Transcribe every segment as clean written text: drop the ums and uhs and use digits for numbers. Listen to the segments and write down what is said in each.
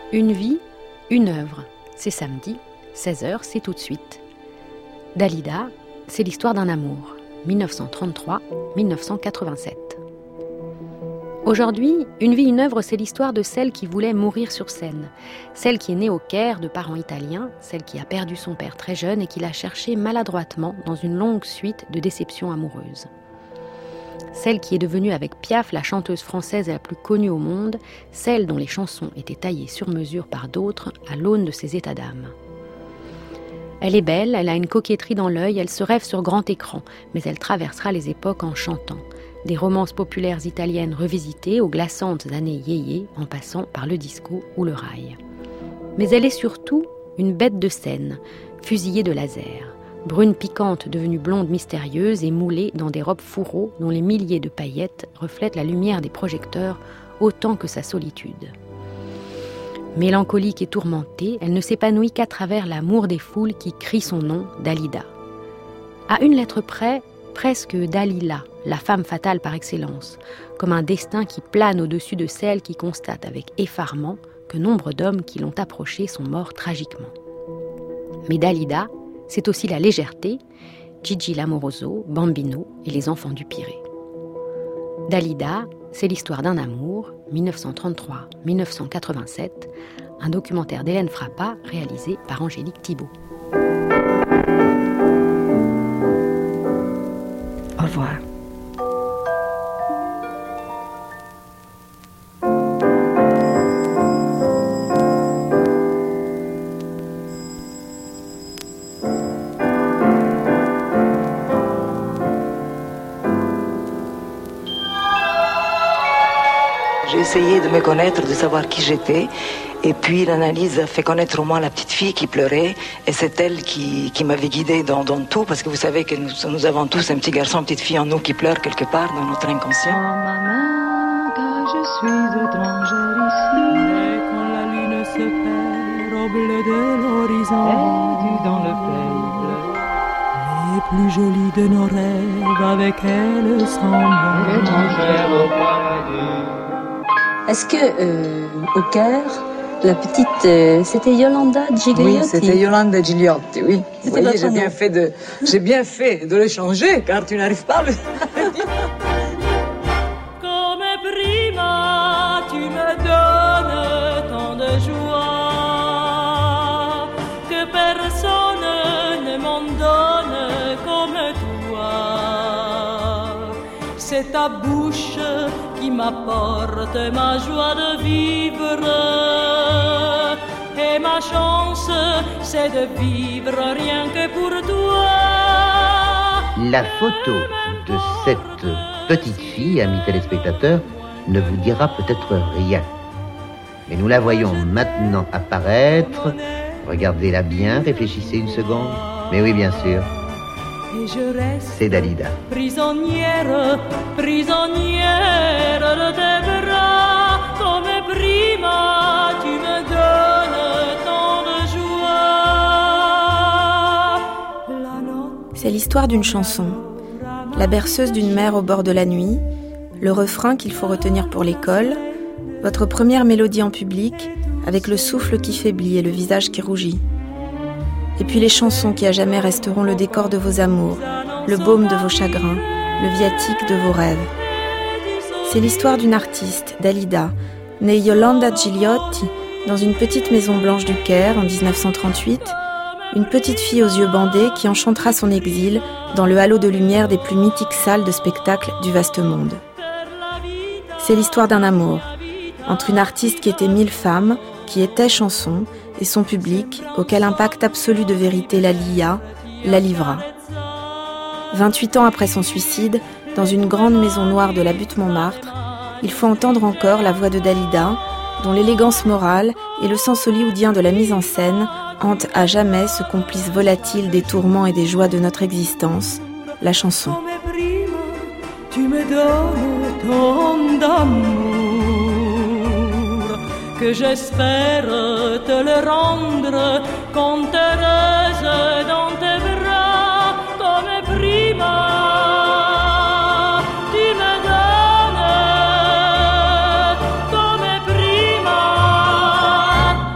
Une vie, une œuvre. C'est samedi, 16h, c'est tout de suite. Dalida, c'est l'histoire d'un amour. 1933-1987. Aujourd'hui, Une vie, une œuvre, c'est l'histoire de celle qui voulait mourir sur scène. Celle qui est née au Caire de parents italiens, celle qui a perdu son père très jeune et qui l'a cherché maladroitement dans une longue suite de déceptions amoureuses. Celle qui est devenue avec Piaf la chanteuse française la plus connue au monde, celle dont les chansons étaient taillées sur mesure par d'autres à l'aune de ses états d'âme. Elle est belle, elle a une coquetterie dans l'œil, elle se rêve sur grand écran, mais elle traversera les époques en chantant. Des romances populaires italiennes revisitées aux glaçantes années yéyé, en passant par le disco ou le rail. Mais elle est surtout une bête de scène, fusillée de laser. Brune piquante devenue blonde mystérieuse et moulée dans des robes fourreaux dont les milliers de paillettes reflètent la lumière des projecteurs autant que sa solitude. Mélancolique et tourmentée, elle ne s'épanouit qu'à travers l'amour des foules qui crient son nom, Dalida. À une lettre près, presque Dalila, la femme fatale par excellence, comme un destin qui plane au-dessus de celle qui constate avec effarement que nombre d'hommes qui l'ont approchée sont morts tragiquement. Mais Dalida, c'est aussi la légèreté, Gigi Lamoroso, Bambino et les enfants du Pirée. Dalida, c'est l'histoire d'un amour, 1933-1987, un documentaire d'Hélène Frappa réalisé par Angélique Thibault. Au revoir. J'ai essayé de me connaître, de savoir qui j'étais. Et puis l'analyse a fait connaître au moins la petite fille qui pleurait. Et c'est elle qui m'avait guidée dans tout. Parce que vous savez que nous avons tous un petit garçon, une petite fille en nous qui pleure quelque part dans notre inconscient. Oh maman, que je suis étrangère ici. Et quand la lune se perd au bleu de l'horizon, perdu dans le pays bleu. Les plus jolis de nos rêves avec elle semblent étrangère au paradis. Est-ce que au Caire, la petite, c'était Yolanda Gigliotti? Oui, c'était Yolanda Gigliotti, oui. Vous voyez, j'ai bien fait de le changer, car tu n'arrives pas à le dire. Comme prima, tu me donnes tant de joie que personne ne m'en donne comme toi. C'est ta bouche qui m'apporte ma joie de vivre. Et ma chance, c'est de vivre rien que pour toi. La photo de cette petite fille, amis téléspectateurs, ne vous dira peut-être rien. Mais nous la voyons maintenant apparaître. Regardez-la bien, réfléchissez une seconde. Mais oui, bien sûr. Et je reste c'est Dalida. Prisonnière de tes bras, comme prima tu me donnes tant de joie. C'est l'histoire d'une chanson, la berceuse d'une mère au bord de la nuit, le refrain qu'il faut retenir pour l'école, votre première mélodie en public, avec le souffle qui faiblit et le visage qui rougit. Et puis les chansons qui à jamais resteront le décor de vos amours, le baume de vos chagrins, le viatique de vos rêves. C'est l'histoire d'une artiste, Dalida, née Yolanda Gigliotti, dans une petite maison blanche du Caire en 1938, une petite fille aux yeux bandés qui enchantera son exil dans le halo de lumière des plus mythiques salles de spectacle du vaste monde. C'est l'histoire d'un amour, entre une artiste qui était 1000 femmes, qui était chanson, et son public, auquel un pacte absolu de vérité la lia, la livra. 28 ans après son suicide, dans une grande maison noire de la butte Montmartre, il faut entendre encore la voix de Dalida, dont l'élégance morale et le sens hollywoodien de la mise en scène hantent à jamais ce complice volatile des tourments et des joies de notre existence, la chanson. Tu me donnes tant d'amour que j'espère te le rendre quand heureuse dans tes bras, comme prima. Tu me donnes comme prima.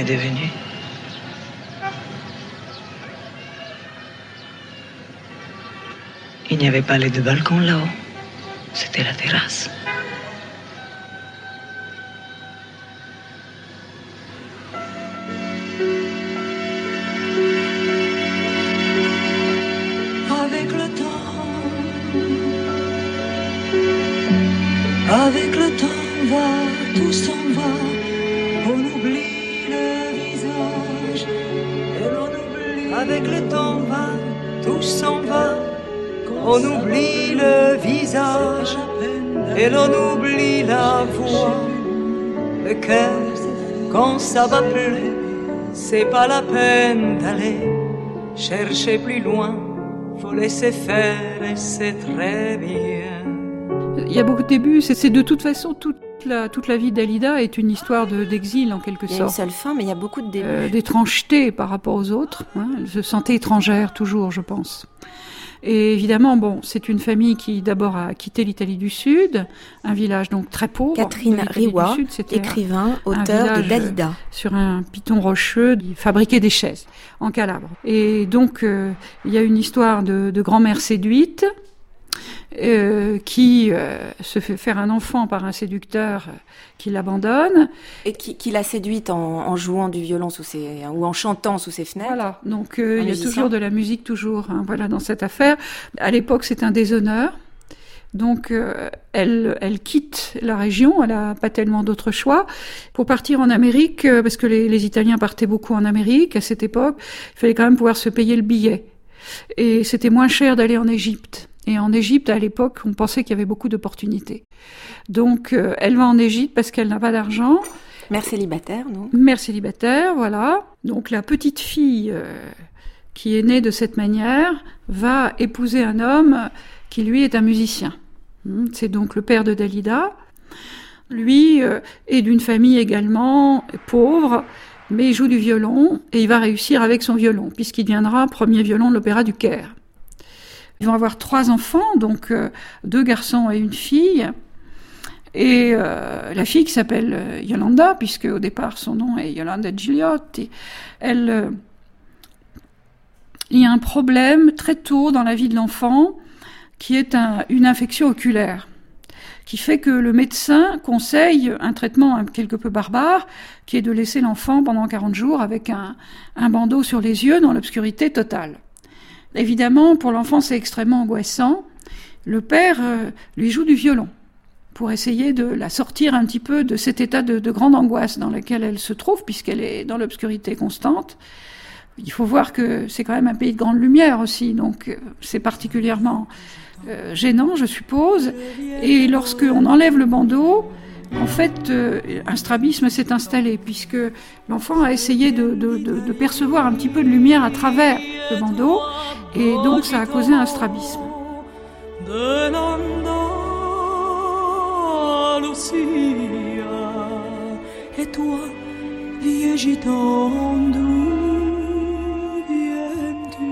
devenue. Il n'y avait pas les deux balcons là-haut. C'était la terrasse. Avec le temps va, tout s'en va, on oublie le visage et l'on oublie. Avec le temps va, tout s'en va, on oublie le visage et l'on oublie la voix. Le cœur, quand ça va plus, c'est pas la peine d'aller chercher plus loin, faut laisser faire et c'est très bien. Il y a beaucoup de débuts, c'est de toute façon toute la vie d'Alida est une histoire d'exil en quelque sorte. Il y a une seule fin, mais il y a beaucoup de débuts. D'étrangeté par rapport aux autres. Hein. Elle se sentait étrangère toujours, je pense. Et évidemment, bon, c'est une famille qui d'abord a quitté l'Italie du Sud, un village donc très pauvre. Catherine Riwa, écrivain, auteur de Dalida. Sur un piton rocheux, il fabriquait des chaises en Calabre. Et donc, il y a une histoire de grand-mère séduite. Qui se fait faire un enfant par un séducteur qui l'abandonne. Et qui l'a séduite en jouant du violon ou en chantant sous ses fenêtres. Voilà, donc il y a toujours de la musique, toujours, hein, voilà, dans cette affaire. À l'époque, c'est un déshonneur. Donc, elle quitte la région, elle n'a pas tellement d'autres choix. Pour partir en Amérique, parce que les Italiens partaient beaucoup en Amérique à cette époque, il fallait quand même pouvoir se payer le billet. Et c'était moins cher d'aller en Égypte. Et en Égypte, à l'époque, on pensait qu'il y avait beaucoup d'opportunités. Donc, elle va en Égypte parce qu'elle n'a pas d'argent. Mère célibataire, non ? Mère célibataire, voilà. Donc, la petite fille qui est née de cette manière va épouser un homme qui, lui, est un musicien. C'est donc le père de Dalida. Lui est d'une famille également pauvre, mais il joue du violon et il va réussir avec son violon, puisqu'il deviendra premier violon de l'Opéra du Caire. Ils vont avoir 3 enfants, donc 2 garçons et une fille. Et la fille qui s'appelle Yolanda, puisque au départ son nom est Yolanda Gigliotti, il y a un problème très tôt dans la vie de l'enfant qui est une infection oculaire, qui fait que le médecin conseille un traitement quelque peu barbare, qui est de laisser l'enfant pendant 40 jours avec un bandeau sur les yeux dans l'obscurité totale. Évidemment, pour l'enfant, c'est extrêmement angoissant. Le père lui joue du violon pour essayer de la sortir un petit peu de cet état de grande angoisse dans lequel elle se trouve, puisqu'elle est dans l'obscurité constante. Il faut voir que c'est quand même un pays de grande lumière aussi, donc c'est particulièrement gênant, je suppose. Et lorsqu'on enlève le bandeau, en fait, un strabisme s'est installé, puisque l'enfant a essayé de percevoir un petit peu de lumière à travers le bandeau, et donc ça a causé un strabisme. De l'Andalusia, et toi, vieux gitan, d'où viens-tu?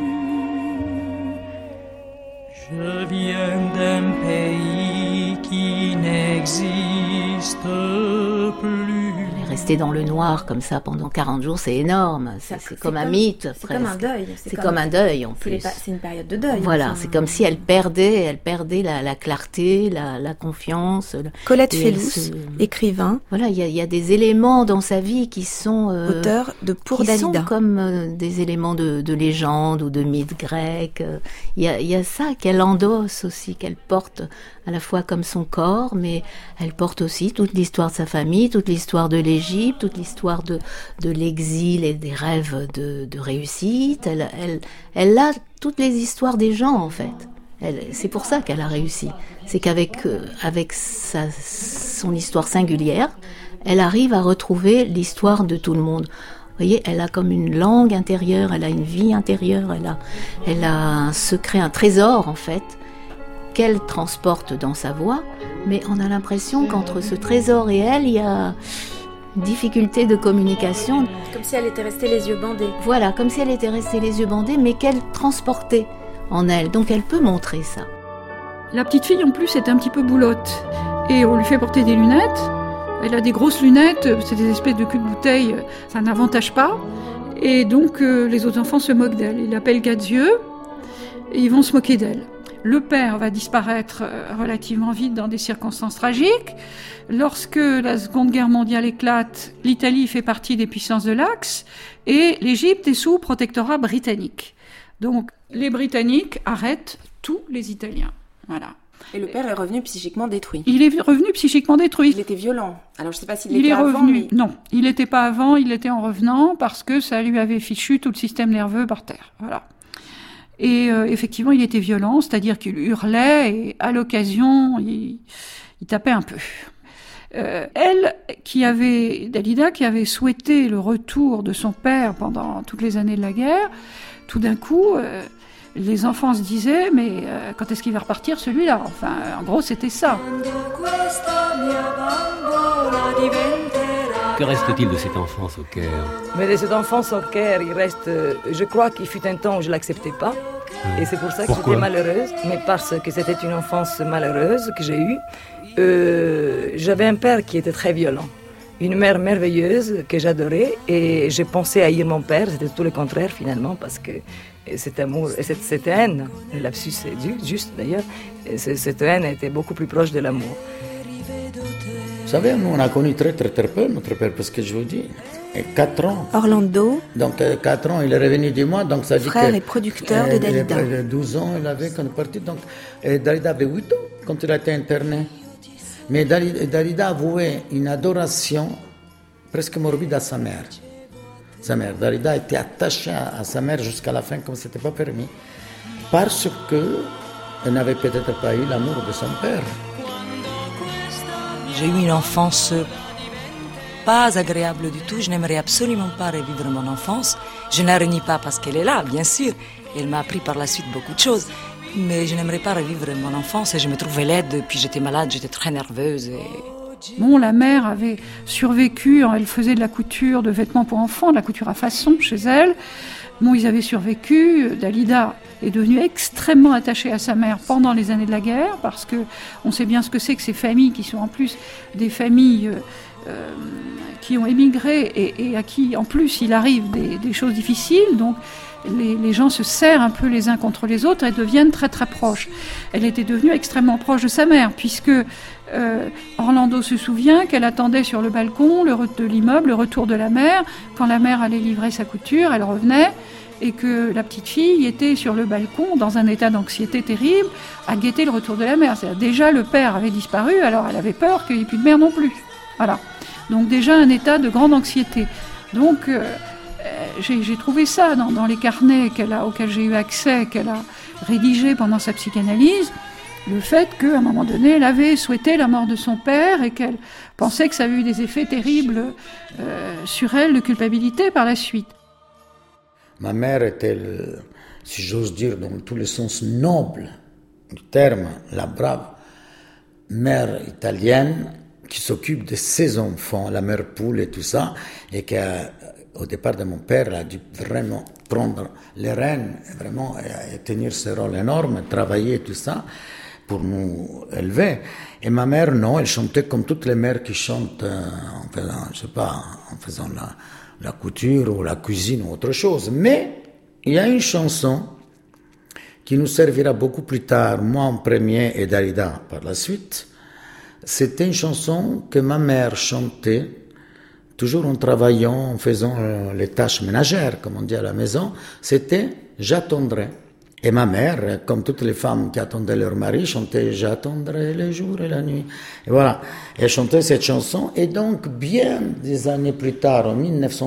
Je viens d'un pays qui n'existe plus. Rester dans le noir comme ça pendant 40 jours, c'est énorme. C'est comme un mythe. C'est comme un deuil. C'est comme un deuil en plus. C'est une période de deuil. Voilà, c'est comme si elle perdait la clarté, la confiance. Colette Fellous, écrivain. Voilà, il y a des éléments dans sa vie qui sont auteur de Pour qui Dalida. sont comme des éléments de légende ou de mythe grec. Il y a ça qu'elle endosse aussi, qu'elle porte à la fois comme son corps, mais elle porte aussi toute l'histoire de sa famille, toute l'histoire de l'Égypte, toute l'histoire de l'exil et des rêves de réussite. Elle a toutes les histoires des gens, en fait. C'est pour ça qu'elle a réussi. C'est qu'avec son histoire singulière, elle arrive à retrouver l'histoire de tout le monde. Vous voyez, elle a comme une langue intérieure, elle a une vie intérieure, elle a un secret, un trésor, en fait, qu'elle transporte dans sa voix, mais on a l'impression qu'entre ce trésor et elle, il y a une difficulté de communication. Comme si elle était restée les yeux bandés. Voilà, comme si elle était restée les yeux bandés, mais qu'elle transportait en elle. Donc elle peut montrer ça. La petite fille, en plus, est un petit peu boulotte. Et on lui fait porter des lunettes. Elle a des grosses lunettes, c'est des espèces de cul de bouteille, ça n'avantage pas. Et donc les autres enfants se moquent d'elle. Ils l'appellent Gazieux et ils vont se moquer d'elle. Le père va disparaître relativement vite dans des circonstances tragiques. Lorsque la Seconde Guerre mondiale éclate, l'Italie fait partie des puissances de l'Axe et l'Égypte est sous protectorat britannique. Donc les Britanniques arrêtent tous les Italiens. Voilà. Et le père est revenu psychiquement détruit. Il est revenu psychiquement détruit. Il était violent. Alors je ne sais pas s'il était avant. Revenu. Mais... Non, il n'était pas avant, il était en revenant parce que ça lui avait fichu tout le système nerveux par terre. Voilà. Et effectivement, il était violent, c'est-à-dire qu'il hurlait et à l'occasion, il tapait un peu. Dalida, qui avait souhaité le retour de son père pendant toutes les années de la guerre, tout d'un coup, les enfants se disaient, mais quand est-ce qu'il va repartir celui-là ? Enfin, en gros, c'était ça. Que reste-t-il de cette enfance au Caire ? Mais de cette enfance au Caire, il reste... je crois qu'il fut un temps où je ne l'acceptais pas. Et c'est pour ça que j'étais malheureuse. Mais parce que c'était une enfance malheureuse que j'ai eue. J'avais un père qui était très violent. Une mère merveilleuse que j'adorais. Et j'ai pensé haïr mon père. C'était tout le contraire finalement. Parce que cet amour, et cette haine, le lapsus est juste d'ailleurs, cette haine était beaucoup plus proche de l'amour. Vous savez, nous on a connu très peu notre père, parce que je vous dis, 4 ans. Orlando, Donc 4 ans, il est revenu du mois, donc ça dit frère et producteur de Dalida. Il avait 12 ans, il avait quand il est parti, donc Dalida avait 8 ans quand il a été interné. Mais Dalida avouait une adoration presque morbide à sa mère. Dalida était attachée à sa mère jusqu'à la fin, comme ce n'était pas permis, parce qu'elle n'avait peut-être pas eu l'amour de son père. J'ai eu une enfance pas agréable du tout. Je n'aimerais absolument pas revivre mon enfance. Je ne la renie pas parce qu'elle est là, bien sûr. Elle m'a appris par la suite beaucoup de choses. Mais je n'aimerais pas revivre mon enfance et je me trouvais laide. Puis j'étais malade, j'étais très nerveuse. Bon, la mère avait survécu. Elle faisait de la couture de vêtements pour enfants, de la couture à façon chez elle. Bon, ils avaient survécu. Dalida est devenue extrêmement attachée à sa mère pendant les années de la guerre, parce que on sait bien ce que c'est que ces familles qui sont en plus des familles qui ont émigré et à qui en plus il arrive des choses difficiles. Donc les gens se serrent un peu les uns contre les autres et deviennent très très proches. Elle était devenue extrêmement proche de sa mère, puisque Orlando se souvient qu'elle attendait sur le balcon de l'immeuble le retour de la mère. Quand la mère allait livrer sa couture, elle revenait, et que la petite fille était sur le balcon dans un état d'anxiété terrible à guetter le retour de la mère. C'est-à-dire, déjà le père avait disparu, alors elle avait peur qu'il n'y ait plus de mère non plus. Voilà. Donc déjà un état de grande anxiété. Donc j'ai trouvé ça dans les carnets auxquels j'ai eu accès, qu'elle a rédigés pendant sa psychanalyse, le fait qu'à un moment donné, elle avait souhaité la mort de son père et qu'elle pensait que ça avait eu des effets terribles sur elle, de culpabilité par la suite. Ma mère était, si j'ose dire, dans tous les sens nobles du terme, la brave mère italienne qui s'occupe de ses enfants, la mère poule et tout ça, et qui, au départ de mon père, elle a dû vraiment prendre les rênes, vraiment, et tenir ce rôle énorme, travailler et tout ça, pour nous élever. Et ma mère, non, elle chantait comme toutes les mères qui chantent en faisant la couture ou la cuisine ou autre chose. Mais il y a une chanson qui nous servira beaucoup plus tard, moi en premier et Dalida par la suite. C'était une chanson que ma mère chantait, toujours en travaillant, en faisant les tâches ménagères, comme on dit à la maison. C'était « J'attendrai ». Et ma mère, comme toutes les femmes qui attendaient leur mari, chantait « J'attendrai le jour et la nuit ». Et voilà, elle chantait cette chanson. Et donc, bien des années plus tard, en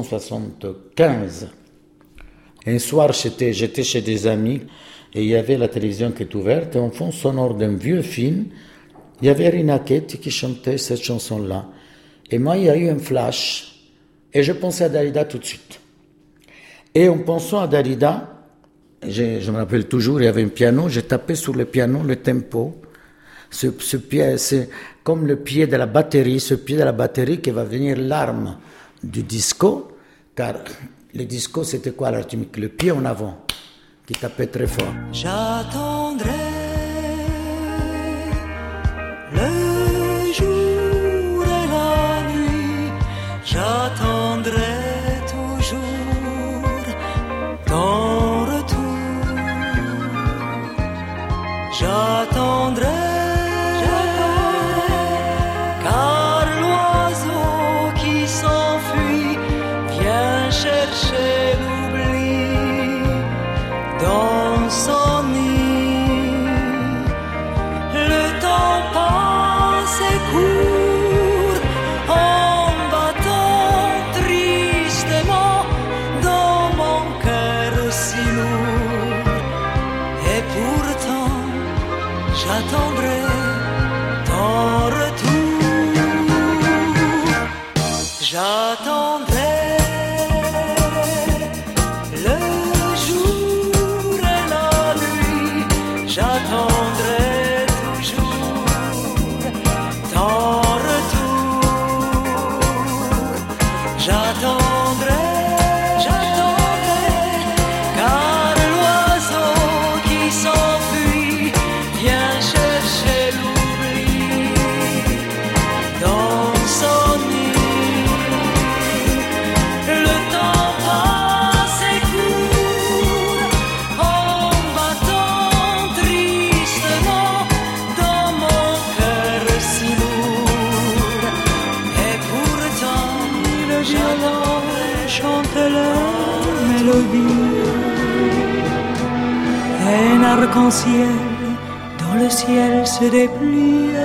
1975, un soir, j'étais chez des amis et il y avait la télévision qui est ouverte. Et en fond sonore d'un vieux film, il y avait Rina Ketty qui chantait cette chanson-là. Et moi, il y a eu un flash. Et je pensais à Dalida tout de suite. Et en pensant à Dalida, je me rappelle toujours, il y avait un piano, j'ai tapé sur le piano le tempo. Ce pied, c'est comme le pied de la batterie, ce pied de la batterie qui va venir l'arme du disco, car le disco c'était quoi la rythmique? Le pied en avant, qui tapait très fort. J'attendrai le jour et la j'attendrai ton retour. J'attendrai le jour et la nuit, j'attendrai toujours ton retour. J'attendrai, car l'oiseau qui s'enfuit vient chercher l'oubli dans son nid. Le temps passe et court en battant tristement dans mon cœur si lourd. Et pourtant, le violon chante la mélodie. Un arc-en-ciel dans le ciel se déplie.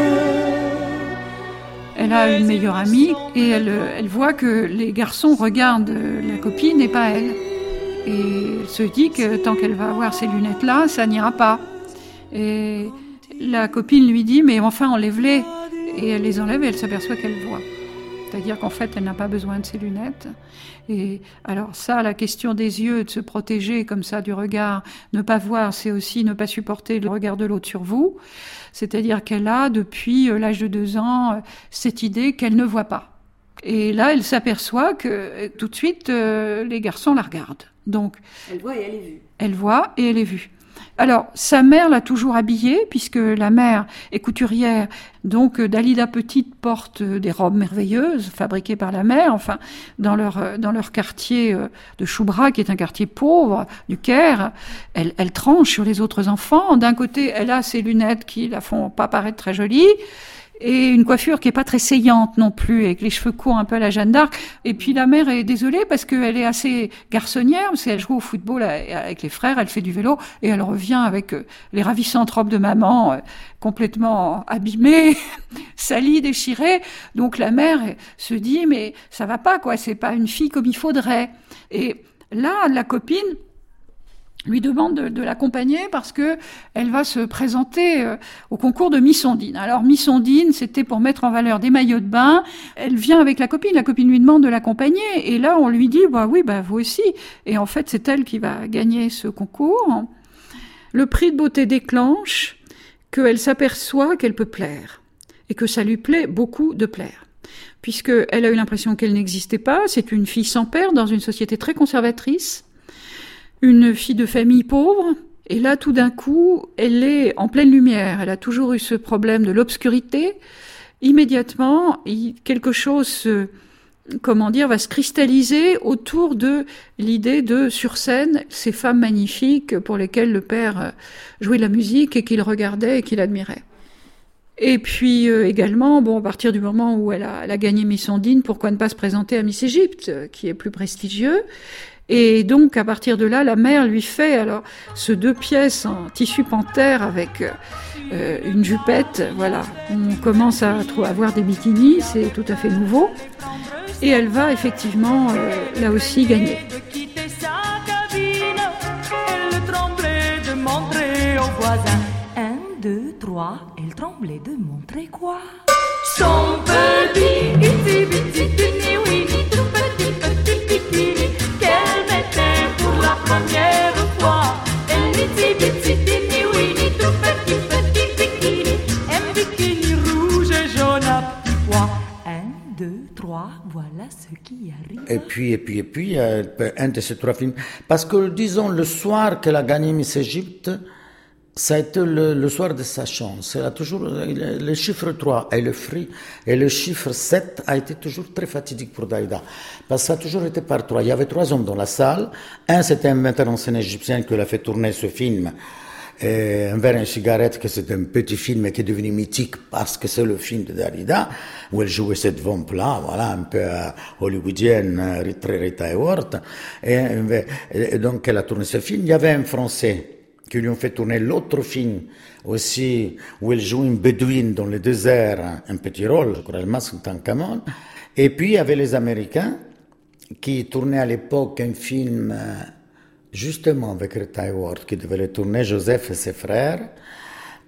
Elle a une meilleure amie et elle voit que les garçons regardent la copine et pas elle. Et elle se dit que tant qu'elle va avoir ces lunettes-là, ça n'ira pas. Et la copine lui dit « mais enfin enlève-les ». Et elle les enlève et elle s'aperçoit qu'elle voit. C'est-à-dire qu'en fait, elle n'a pas besoin de ces lunettes. Et alors ça, la question des yeux, de se protéger comme ça du regard, ne pas voir, c'est aussi ne pas supporter le regard de l'autre sur vous. C'est-à-dire qu'elle a, depuis l'âge de 2 ans, cette idée qu'elle ne voit pas. Et là, elle s'aperçoit que tout de suite, les garçons la regardent. Donc, Elle voit et elle est vue. Elle voit et elle est vue. Alors, sa mère l'a toujours habillée, puisque la mère est couturière. Donc, Dalida Petite porte des robes merveilleuses, fabriquées par la mère, enfin, dans leur quartier de Choubra, qui est un quartier pauvre, du Caire. Elle tranche sur les autres enfants. D'un côté, elle a ses lunettes qui la font pas paraître très jolies, et une coiffure qui est pas très saillante non plus, avec les cheveux courts un peu à la Jeanne d'Arc. Et puis la mère est désolée parce qu'elle est assez garçonnière, parce qu'elle joue au football avec les frères, elle fait du vélo, et elle revient avec les ravissantes robes de maman, complètement abîmées, salies, déchirées. Donc la mère se dit, mais ça va pas, quoi, c'est pas une fille comme il faudrait. Et là, la copine lui demande de l'accompagner parce que elle va se présenter au concours de Miss Ondine. Alors Miss Ondine, c'était pour mettre en valeur des maillots de bain. Elle vient avec la copine lui demande de l'accompagner, et là on lui dit bah oui, bah vous aussi. Et en fait, c'est elle qui va gagner ce concours. Le prix de beauté déclenche qu'elle s'aperçoit qu'elle peut plaire et que ça lui plaît beaucoup de plaire. Puisqu'elle a eu l'impression qu'elle n'existait pas, c'est une fille sans père dans une société très conservatrice, une fille de famille pauvre, et là, tout d'un coup, elle est en pleine lumière. Elle a toujours eu ce problème de l'obscurité. Immédiatement, quelque chose, va se cristalliser autour de l'idée de, sur scène, ces femmes magnifiques pour lesquelles le père jouait de la musique et qu'il regardait et qu'il admirait. Et puis également, à partir du moment où elle a gagné Miss Ondine, pourquoi ne pas se présenter à Miss Égypte, qui est plus prestigieux. Et donc, à partir de là, la mère lui fait alors ce 2 pièces en tissu panthère avec une jupette. Voilà, on commence à avoir des bikinis, c'est tout à fait nouveau. Et elle va effectivement, là aussi, gagner. Elle tremblait de montrer aux voisins. 1, 2, 3, elle tremblait de montrer quoi? Son petit iti-biti tini-wini, tout petit pipi qu'elle mettait pour la première fois. Elle iti-biti tini-wini, tout petit bikini, un bikini rouge et jaune à petits pois. 1, 2, 3, voilà ce qui arrive. Et puis, un de ces 3 films. Parce que, disons, le soir qu'elle a gagné Miss Égypte, ça a été le soir de sa chance. Elle a toujours, le chiffre 3 est le fruit, et le chiffre 7 a été toujours très fatidique pour Dalida. Parce que ça a toujours été par 3. Il y avait 3 hommes dans la salle. Un, c'était un metteur en scène égyptien qui l'a fait tourner ce film. Et Un verre et une cigarette, que c'est un petit film qui est devenu mythique parce que c'est le film de Dalida, où elle jouait cette vampe-là, voilà, un peu hollywoodienne, très Rita Hayworth. Et donc, elle a tourné ce film. Il y avait un Français qui lui ont fait tourner l'autre film aussi, où elle joue une bédouine dans le désert, un petit rôle, je crois, elle masque en Camon. Et puis, il y avait les Américains, qui tournaient à l'époque un film, justement avec Rita Hayworth, qui devait le tourner, Joseph et ses frères.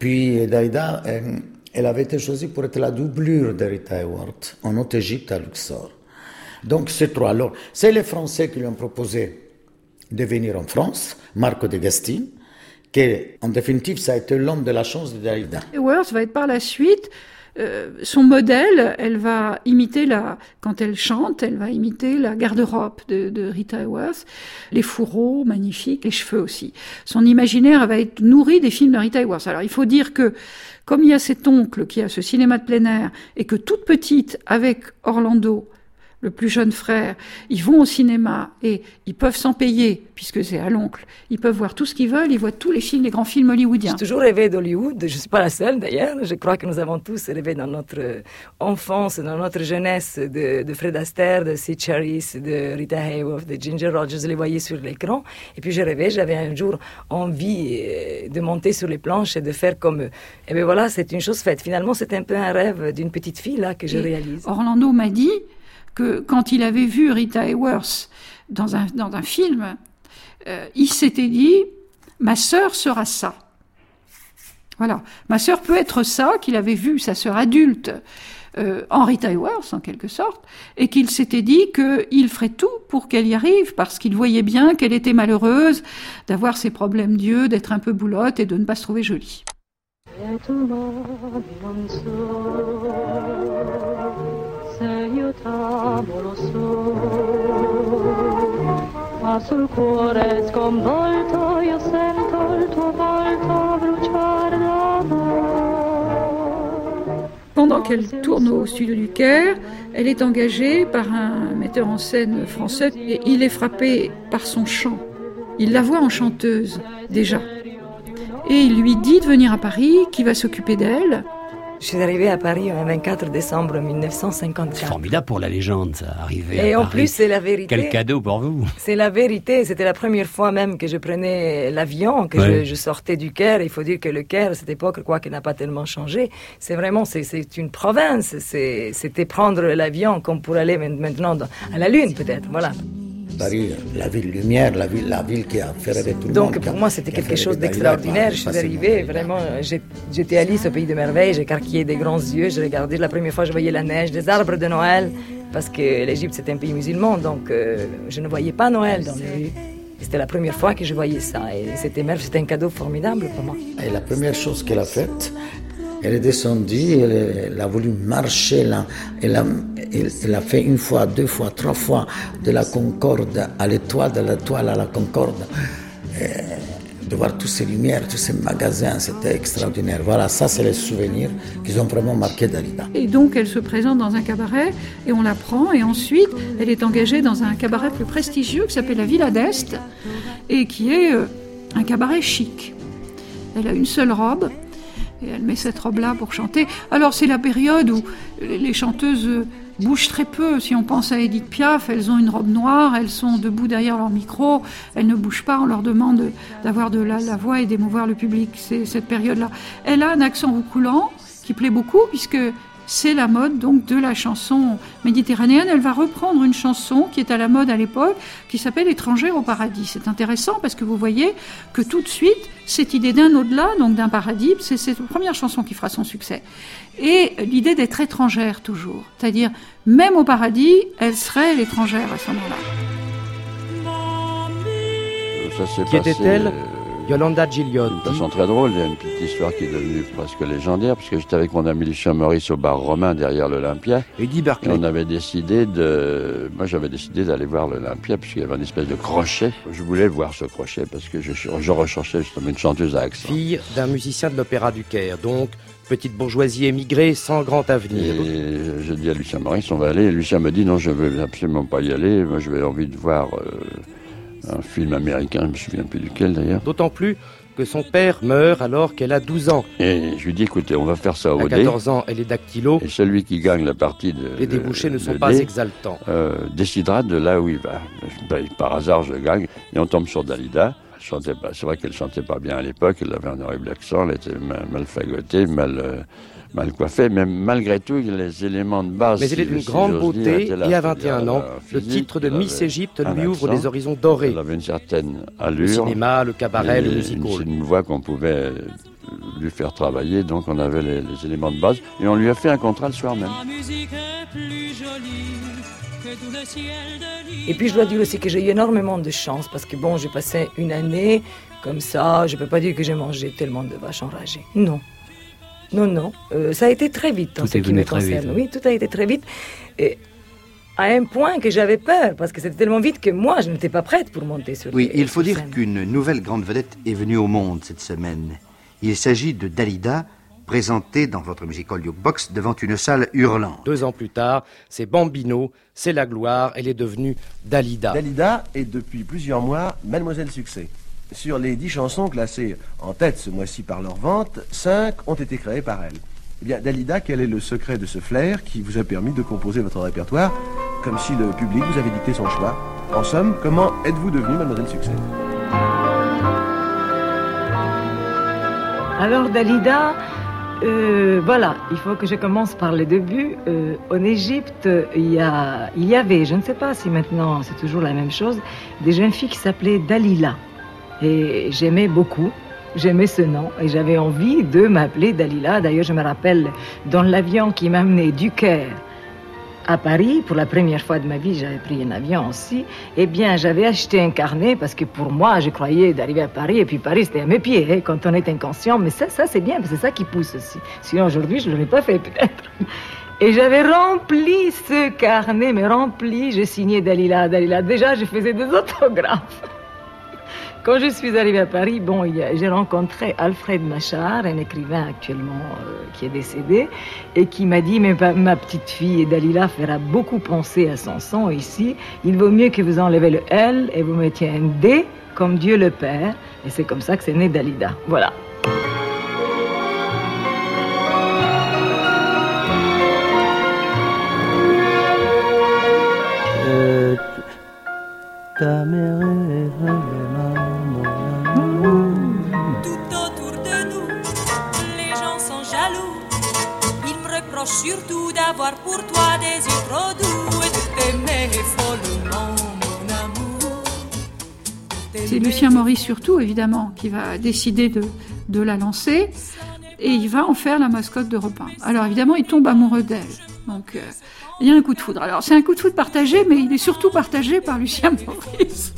Puis Dalida, elle avait été choisie pour être la doublure de Rita Hayworth en Haute-Égypte à Luxor. Donc ces trois. Alors, c'est les Français qui lui ont proposé de venir en France, Marco de Gastine, qui en définitive, ça a été l'homme de la chance de Dalida. Hayworth va être par la suite son modèle. Elle va imiter quand elle chante, elle va imiter la garde-robe de Rita Hayworth, les fourreaux magnifiques, les cheveux aussi. Son imaginaire va être nourri des films de Rita Hayworth. Alors il faut dire que comme il y a cet oncle qui a ce cinéma de plein air et que toute petite avec Orlando, le plus jeune frère, ils vont au cinéma et ils peuvent s'en payer, puisque c'est à l'oncle. Ils peuvent voir tout ce qu'ils veulent, ils voient tous les grands films hollywoodiens. J'ai toujours rêvé d'Hollywood, je ne suis pas la seule d'ailleurs. Je crois que nous avons tous rêvé dans notre enfance, dans notre jeunesse, de Fred Astaire, de Sid Charisse, de Rita Hayworth, de Ginger Rogers, je les voyais sur l'écran. Et puis j'avais un jour envie de monter sur les planches et de faire comme eux. Et bien voilà, c'est une chose faite. Finalement, c'est un peu un rêve d'une petite fille là que je réalise. Orlando m'a dit que quand il avait vu Rita Hayworth dans un film, il s'était dit « ma sœur sera ça ». Voilà, ma sœur peut être ça, qu'il avait vu sa sœur adulte en Rita Hayworth, en quelque sorte, et qu'il s'était dit qu'il ferait tout pour qu'elle y arrive, parce qu'il voyait bien qu'elle était malheureuse d'avoir ses problèmes d'yeux, d'être un peu boulotte et de ne pas se trouver jolie. Ma sul cuore sconvolto io sento il tuo volto bruciare d'amore. Pendant qu'elle tourne au studio du Caire, elle est engagée par un metteur en scène français et il est frappé par son chant. Il la voit en chanteuse, déjà. Et il lui dit de venir à Paris, qu'il va s'occuper d'elle. Je suis arrivée à Paris le 24 décembre 1954. C'est formidable pour la légende, ça, arriver à Paris. Et en plus, c'est la vérité. Quel cadeau pour vous. C'est la vérité. C'était la première fois même que je prenais l'avion, que je sortais du Caire. Il faut dire que le Caire, à cette époque, quoi qu'il n'a pas tellement changé. C'est vraiment, c'est une province. C'était prendre l'avion comme pour aller maintenant à la Lune, peut-être. Voilà. Paris, la ville lumière, la ville qui a fait rêver tout le monde. Donc pour moi c'était quelque chose d'extraordinaire. Je suis arrivée, vraiment, j'étais Alice au pays de merveilles, j'ai carquillé des grands yeux, j'ai regardé, la première fois je voyais la neige, des arbres de Noël, parce que l'Égypte c'est un pays musulman, donc je ne voyais pas Noël dans les rues. C'était la première fois que je voyais ça et c'était un cadeau formidable pour moi. Et la première chose qu'elle a faite, elle est descendue, elle a voulu marcher là, elle a fait une fois, deux fois, trois fois de la Concorde à l'étoile, de l'étoile à la Concorde. De voir toutes ces lumières, tous ces magasins, c'était extraordinaire. Voilà, ça c'est les souvenirs qui ont vraiment marqué Dalida. Et donc elle se présente dans un cabaret et on la prend et ensuite elle est engagée dans un cabaret plus prestigieux qui s'appelle la Villa d'Est et qui est un cabaret chic. Elle a une seule robe. Et elle met cette robe-là pour chanter. Alors c'est la période où les chanteuses bougent très peu. Si on pense à Edith Piaf, elles ont une robe noire, elles sont debout derrière leur micro, elles ne bougent pas, on leur demande d'avoir de la voix et d'émouvoir le public. C'est cette période-là. Elle a un accent roucoulant qui plaît beaucoup puisque c'est la mode donc de la chanson méditerranéenne. Elle va reprendre une chanson qui est à la mode à l'époque, qui s'appelle Étrangère au paradis. C'est intéressant parce que vous voyez que tout de suite, cette idée d'un au-delà, donc d'un paradis, c'est cette première chanson qui fera son succès. Et l'idée d'être étrangère toujours. C'est-à-dire, même au paradis, elle serait l'étrangère à ce moment-là. Qui était-elle ? Yolanda Gigliotti. De façon très drôle, il y a une petite histoire qui est devenue presque légendaire, parce que j'étais avec mon ami Lucien Maurice au bar romain derrière l'Olympia. Eddie Berkeley. Et on avait décidé moi j'avais décidé d'aller voir l'Olympia, puisqu'il y avait une espèce de crochet. Je voulais voir ce crochet, parce que je recherchais justement une chanteuse à accent. Fille d'un musicien de l'Opéra du Caire, donc petite bourgeoisie émigrée sans grand avenir. Et je dis à Lucien Maurice, on va aller. Et Lucien me dit, non, je veux absolument pas y aller. Moi, j'avais envie de voir un film américain, je me souviens plus duquel d'ailleurs. D'autant plus que son père meurt alors qu'elle a 12 ans. Et je lui dis, écoutez, on va faire ça au dé. À 14 ans, elle est dactylo. Et celui qui gagne la partie les débouchés ne sont pas exaltants. Décidera de là où il va. Par hasard, je gagne. Et on tombe sur Dalida. C'est vrai qu'elle chantait pas bien à l'époque. Elle avait un horrible accent. Elle était mal fagotée, mal coiffée, mais malgré tout, les éléments de base... Mais elle est d'une grande beauté, et à 21 ans, le titre de Miss Égypte lui ouvre des horizons dorés. Elle avait une certaine allure. Le cinéma, le cabaret, le music hall. C'est une voix qu'on pouvait lui faire travailler, donc on avait les éléments de base, et on lui a fait un contrat le soir même. Et puis je dois dire aussi que j'ai eu énormément de chance, parce que bon, j'ai passé une année comme ça, je peux pas dire que j'ai mangé tellement de vaches enragées. Non. Ça a été très vite en ce qui me concerne. Oui, tout a été très vite. Et à un point que j'avais peur, parce que c'était tellement vite que moi, je n'étais pas prête pour monter sur Oui, il faut dire scène. qu'une nouvelle grande vedette est venue au monde cette semaine. Il s'agit de Dalida, présentée dans votre musical jukebox devant une salle hurlante. 2 ans plus tard, c'est Bambino, c'est la gloire, elle est devenue Dalida. Dalida est depuis plusieurs mois Mademoiselle Succès. Sur les 10 chansons classées en tête ce mois-ci par leur vente, 5 ont été créées par elle. Eh bien, Dalida, quel est le secret de ce flair qui vous a permis de composer votre répertoire comme si le public vous avait dicté son choix? En somme, comment êtes-vous devenue Mademoiselle Succès? Alors Dalida, voilà, il faut que je commence par le début. En Égypte, il y avait, je ne sais pas si maintenant c'est toujours la même chose, des jeunes filles qui s'appelaient Dalila. Et j'aimais beaucoup, j'aimais ce nom et j'avais envie de m'appeler Dalila. D'ailleurs, je me rappelle dans l'avion qui m'amenait du Caire à Paris, pour la première fois de ma vie, j'avais pris un avion aussi. Eh bien, j'avais acheté un carnet parce que pour moi, je croyais d'arriver à Paris et puis Paris, c'était à mes pieds, hein, quand on est inconscient. Mais ça c'est bien, c'est ça qui pousse aussi. Sinon, aujourd'hui, je ne l'aurais pas fait peut-être. Et j'avais rempli ce carnet, je signais Dalila. Déjà, je faisais des autographes. Quand je suis arrivée à Paris, j'ai rencontré Alfred Machar, un écrivain actuellement qui est décédé, et qui m'a dit, mais ma petite fille Dalila fera beaucoup penser à Samson ici. Il vaut mieux que vous enlevez le L et vous mettiez un D comme Dieu le Père. Et c'est comme ça que c'est né Dalida. Voilà. Ta mère tout autour de nous, les gens sont jaloux. Ils me reprochent surtout d'avoir pour toi des yeux trop doux et de t'aimer follement, mon amour. C'est Lucien Maurice surtout, évidemment, qui va décider de la lancer et il va en faire la mascotte d'Europe 1. Alors évidemment, il tombe amoureux d'elle. Donc il y a un coup de foudre. Alors c'est un coup de foudre partagé, mais il est surtout partagé par Lucien Maurice.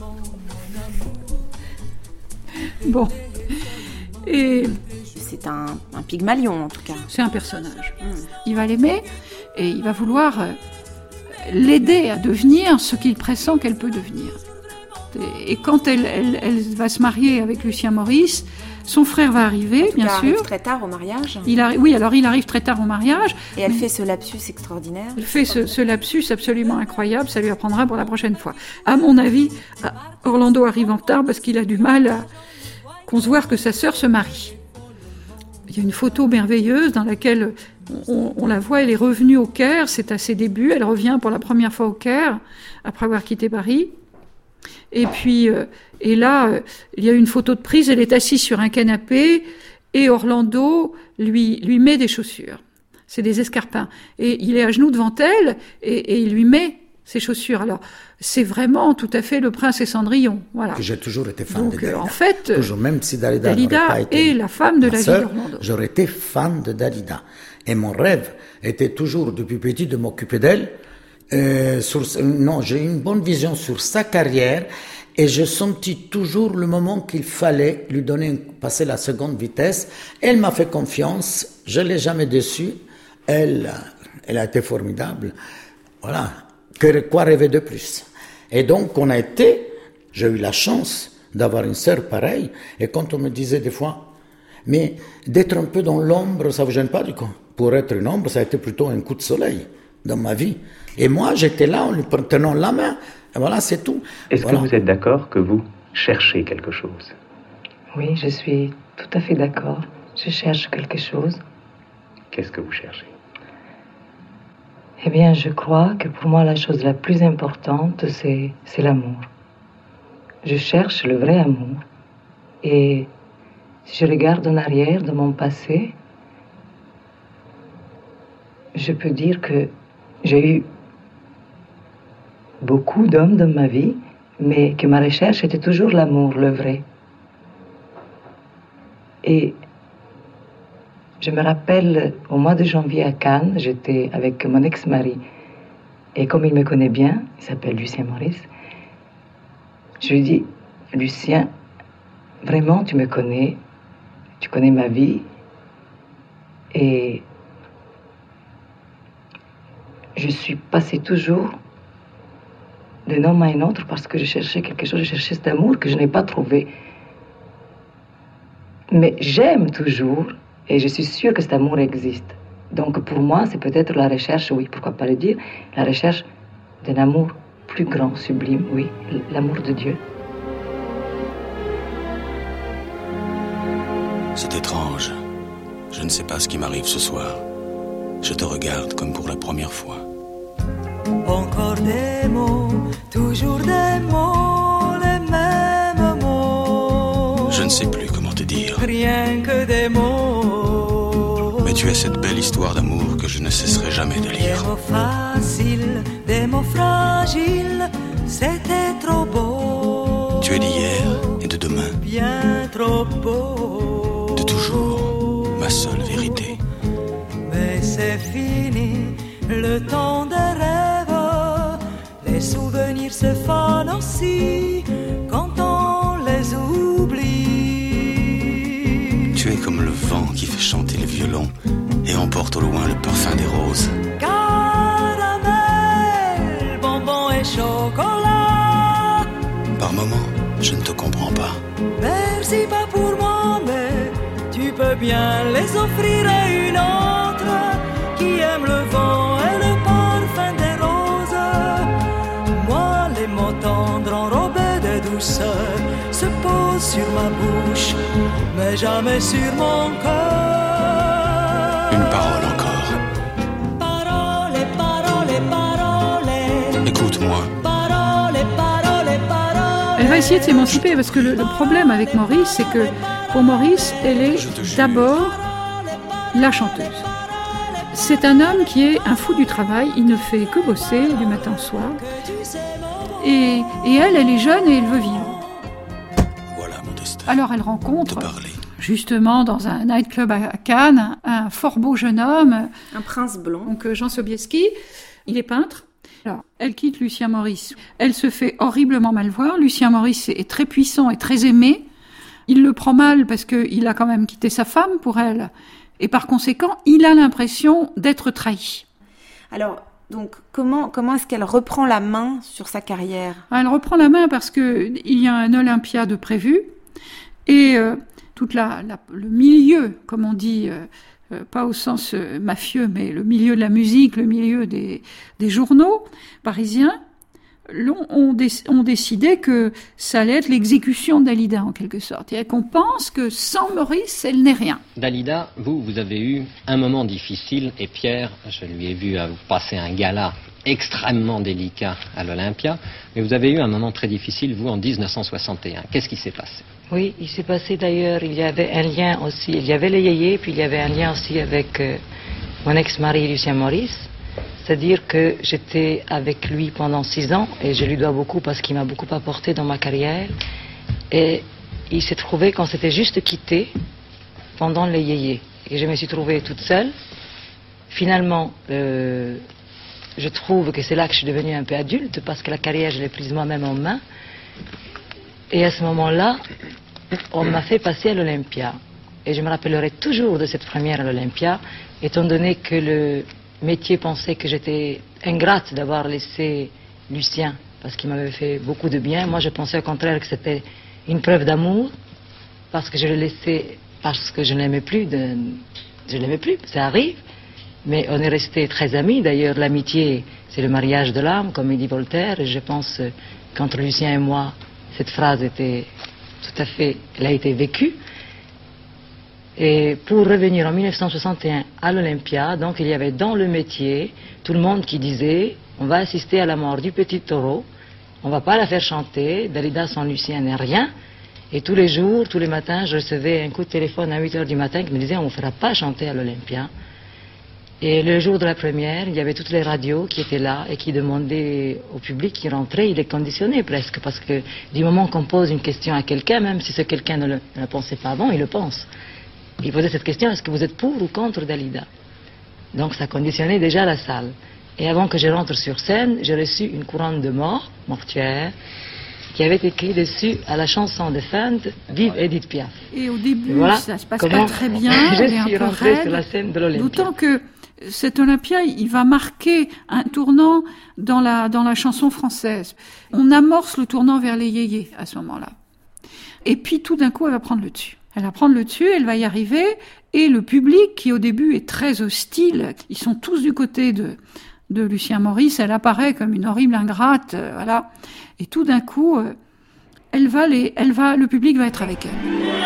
Bon. Et c'est un Pygmalion en tout cas. C'est un personnage. Il va l'aimer et il va vouloir l'aider à devenir ce qu'il pressent qu'elle peut devenir. Et quand elle va se marier avec Lucien Maurice, son frère va arriver, bien sûr. Il arrive très tard au mariage. Il arrive très tard au mariage. Et elle fait ce lapsus extraordinaire. Elle fait ce lapsus absolument incroyable, ça lui apprendra pour la prochaine fois. À mon avis, Orlando arrive en retard parce qu'il a du mal à concevoir que sa sœur se marie. Il y a une photo merveilleuse dans laquelle on la voit, elle est revenue au Caire, c'est à ses débuts, elle revient pour la première fois au Caire, après avoir quitté Paris. Et puis, il y a une photo de prise, elle est assise sur un canapé, et Orlando lui met des chaussures. C'est des escarpins. Et il est à genoux devant elle, et il lui met ses chaussures. Alors, c'est vraiment tout à fait le prince et Cendrillon. Voilà. J'ai toujours été fan de Dalida. En fait, toujours, même si Dalida est la femme de la vie d'Orlando. J'aurais été fan de Dalida. Et mon rêve était toujours, depuis petit, de m'occuper d'elle. J'ai une bonne vision sur sa carrière et je sentis toujours le moment qu'il fallait lui passer la seconde vitesse. Elle m'a fait confiance, je l'ai jamais déçue. Elle a été formidable. Voilà. Quoi rêver de plus? Et donc, j'ai eu la chance d'avoir une sœur pareille. Et quand on me disait des fois, mais d'être un peu dans l'ombre, ça vous gêne pas du coup? Pour être une ombre, ça a été plutôt un coup de soleil dans ma vie. Et moi, j'étais là en lui tenant la main. Et voilà, c'est tout. Est-ce que vous êtes d'accord que vous cherchez quelque chose? Oui, je suis tout à fait d'accord. Je cherche quelque chose. Qu'est-ce que vous cherchez? Eh bien, je crois que pour moi, la chose la plus importante, c'est l'amour. Je cherche le vrai amour. Et si je regarde en arrière de mon passé, je peux dire que j'ai eu beaucoup d'hommes dans ma vie, mais que ma recherche était toujours l'amour, le vrai. Et Je me rappelle, au mois de janvier à Cannes, j'étais avec mon ex-mari. Et comme il me connaît bien, il s'appelle Lucien Maurice, je lui dis, Lucien, vraiment, tu me connais, tu connais ma vie. Et je suis passée toujours d'un homme à un autre parce que je cherchais quelque chose, je cherchais cet amour que je n'ai pas trouvé. Mais j'aime toujours, et je suis sûre que cet amour existe. Donc pour moi, c'est peut-être la recherche, oui, pourquoi pas le dire, la recherche d'un amour plus grand, sublime, oui, l'amour de Dieu. C'est étrange. Je ne sais pas ce qui m'arrive ce soir. Je te regarde comme pour la première fois. Encore des mots, toujours des mots, les mêmes mots. Je ne sais plus comment te dire. Rien que des mots. Mais tu es cette belle histoire d'amour que je ne cesserai jamais de lire. Des mots faciles, des mots fragiles, c'était trop beau. Tu es d'hier et de demain. Bien trop beau. De toujours, ma seule vérité. Mais c'est fini, le temps des rêves. Les souvenirs se fanent aussi quand on les oublie. Tu es comme le vent qui fait chanter le violon et emporte au loin le parfum des roses. Caramel, bonbons et chocolat. Par moments, je ne te comprends pas. Merci pas pour moi, mais tu peux bien les offrir à une autre qui aime le vent et le parfum des roses. Moi, les mots tendres enrobés de douceur se posent sur ma bouche, mais jamais sur mon cœur. Une parole encore. Parole, parole, parole. Écoute-moi. Parole, parole, parole. Elle va essayer de s'émanciper parce que le problème avec Maurice, c'est que pour Maurice, elle est d'abord la chanteuse. C'est un homme qui est un fou du travail, il ne fait que bosser du matin au soir. Et elle est jeune et elle veut vivre. Voilà mon destin. Alors elle rencontre, justement dans un nightclub à Cannes, un fort beau jeune homme. Un prince blond. Donc Jean Sobieski, il est peintre. Alors, elle quitte Lucien Maurice. Elle se fait horriblement mal voir. Lucien Maurice est très puissant et très aimé. Il le prend mal parce qu'il a quand même quitté sa femme pour elle. Et par conséquent, il a l'impression d'être trahi. Alors, donc, comment est-ce qu'elle reprend la main sur sa carrière ? Elle reprend la main parce qu'il y a un Olympia de prévu. Et tout le milieu, comme on dit, pas au sens mafieux, mais le milieu de la musique, le milieu des journaux parisiens, ont décidé que ça allait être l'exécution de Dalida, en quelque sorte. Et qu'on pense que sans Maurice, elle n'est rien. Dalida, vous avez eu un moment difficile, et Pierre, je lui ai vu vous passer un gala extrêmement délicat à l'Olympia, mais vous avez eu un moment très difficile, vous, en 1961. Qu'est-ce qui s'est passé ? Oui, il s'est passé d'ailleurs, il y avait un lien aussi, il y avait les yéyés, puis il y avait un lien aussi avec mon ex-mari Lucien Maurice. C'est-à-dire que j'étais avec lui pendant 6 ans et je lui dois beaucoup parce qu'il m'a beaucoup apporté dans ma carrière. Et il s'est trouvé qu'on s'était juste quitté pendant les yéyés. Et je me suis trouvée toute seule. Finalement, je trouve que c'est là que je suis devenue un peu adulte parce que la carrière, je l'ai prise moi-même en main. Et à ce moment-là, on m'a fait passer à l'Olympia. Et je me rappellerai toujours de cette première à l'Olympia, étant donné que le métier pensait que j'étais ingrate d'avoir laissé Lucien, parce qu'il m'avait fait beaucoup de bien. Moi, je pensais au contraire que c'était une preuve d'amour, parce que je le laissais, parce que je ne l'aimais plus. Je ne l'aimais plus, ça arrive. Mais on est restés très amis. D'ailleurs, l'amitié, c'est le mariage de l'âme, comme il dit Voltaire. Et je pense qu'entre Lucien et moi, cette phrase était tout à fait, elle a été vécue. Et pour revenir en 1961 à l'Olympia, donc il y avait dans le métier tout le monde qui disait on va assister à la mort du petit taureau, on va pas la faire chanter, Dalida sans Lucien n'est rien. Et tous les jours, tous les matins, je recevais un coup de téléphone à 8h du matin qui me disait on ne fera pas chanter à l'Olympia. Et le jour de la première, il y avait toutes les radios qui étaient là et qui demandaient au public qui rentrait, il est conditionné presque, parce que du moment qu'on pose une question à quelqu'un, même si ce quelqu'un ne la pensait pas avant, il le pense. Il posait cette question, est-ce que vous êtes pour ou contre Dalida? Donc ça conditionnait déjà la salle. Et avant que je rentre sur scène, j'ai reçu une couronne de mort, mortuaire, qui avait écrit dessus à la chanson de Fante, Vive Edith Piaf. Et au début, et voilà ça se passe pas très bien, je suis rentrée sur la scène de l'Olympia. D'autant que cet Olympia, il va marquer un tournant dans la chanson française. On amorce le tournant vers les yéyés à ce moment-là. Et puis tout d'un coup, elle va prendre le dessus. Elle va prendre le dessus, elle va y arriver, et le public, qui au début est très hostile, ils sont tous du côté de Lucien Maurice, elle apparaît comme une horrible ingrate, voilà. Et tout d'un coup, le public va être avec elle.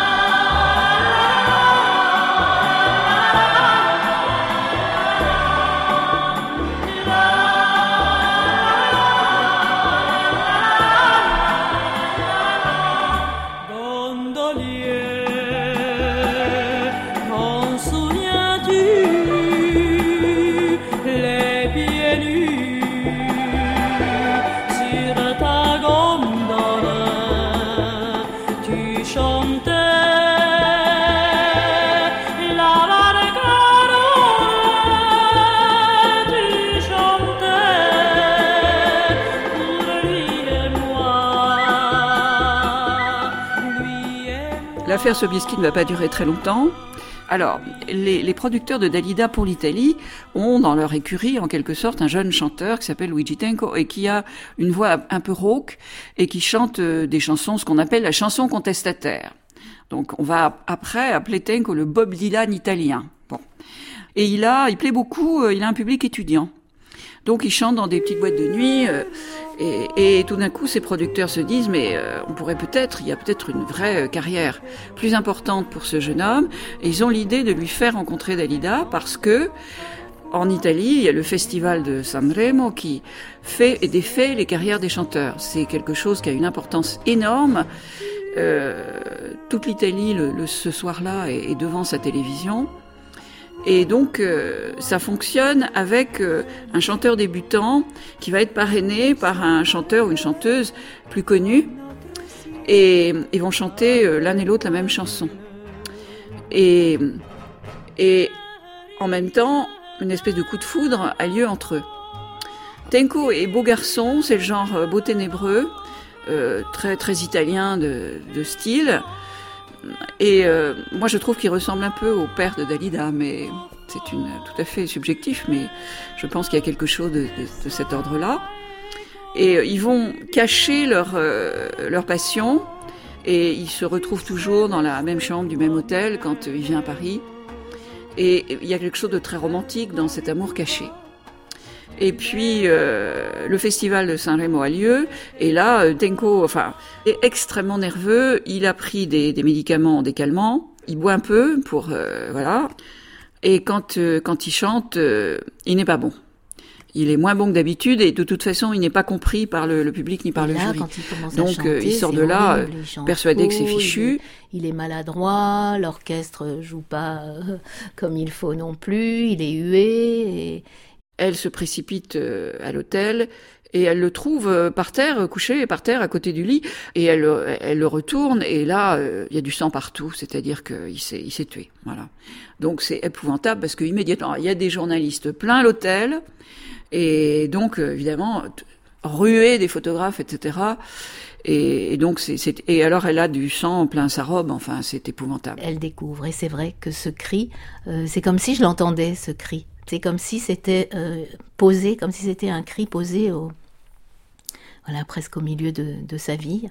L'affaire Sobieski ne va pas durer très longtemps. Alors, les producteurs de Dalida pour l'Italie ont dans leur écurie, en quelque sorte, un jeune chanteur qui s'appelle Luigi Tenco et qui a une voix un peu rauque et qui chante des chansons, ce qu'on appelle la chanson contestataire. Donc, on va après appeler Tenco le Bob Dylan italien. Bon. Et il plaît beaucoup, il a un public étudiant. Donc, il chante dans des petites boîtes de nuit, et tout d'un coup, ces producteurs se disent, mais il y a peut-être une vraie carrière plus importante pour ce jeune homme. Et ils ont l'idée de lui faire rencontrer Dalida parce que, en Italie, il y a le festival de Sanremo qui fait et défait les carrières des chanteurs. C'est quelque chose qui a une importance énorme. Toute l'Italie, ce soir-là, est devant sa télévision. Et donc, ça fonctionne avec un chanteur débutant qui va être parrainé par un chanteur ou une chanteuse plus connue. Et ils vont chanter l'un et l'autre la même chanson. Et en même temps, une espèce de coup de foudre a lieu entre eux. Tenco est beau garçon, c'est le genre beau ténébreux, très, très italien de style. Et moi, je trouve qu'il ressemble un peu au père de Dalida, mais c'est tout à fait subjectif, mais je pense qu'il y a quelque chose de cet ordre-là. Et ils vont cacher leur passion, et ils se retrouvent toujours dans la même chambre du même hôtel quand il vient à Paris. Et il y a quelque chose de très romantique dans cet amour caché. Et puis, le festival de Sanremo a lieu, et là, Tenco, est extrêmement nerveux, il a pris des médicaments, des calmants, il boit un peu pour, voilà. Et quand il chante, il n'est pas bon. Il est moins bon que d'habitude, et de toute façon, il n'est pas compris par le public ni par le jury. Donc, il sort de là, persuadé que c'est fichu. Il est maladroit, l'orchestre joue pas comme il faut non plus, il est hué, Elle se précipite à l'hôtel et elle le trouve par terre, couché par terre à côté du lit, et elle le retourne, et là, il y a du sang partout, c'est-à-dire qu'il s'est tué. Voilà. Donc c'est épouvantable parce qu'immédiatement, il y a des journalistes plein l'hôtel, et donc évidemment, ruée des photographes, etc. Et donc et alors elle a du sang plein sa robe, c'est épouvantable. Elle découvre, et c'est vrai que ce cri, c'est comme si je l'entendais, ce cri. C'est comme si c'était posé, comme si c'était un cri posé presque au milieu de sa vie,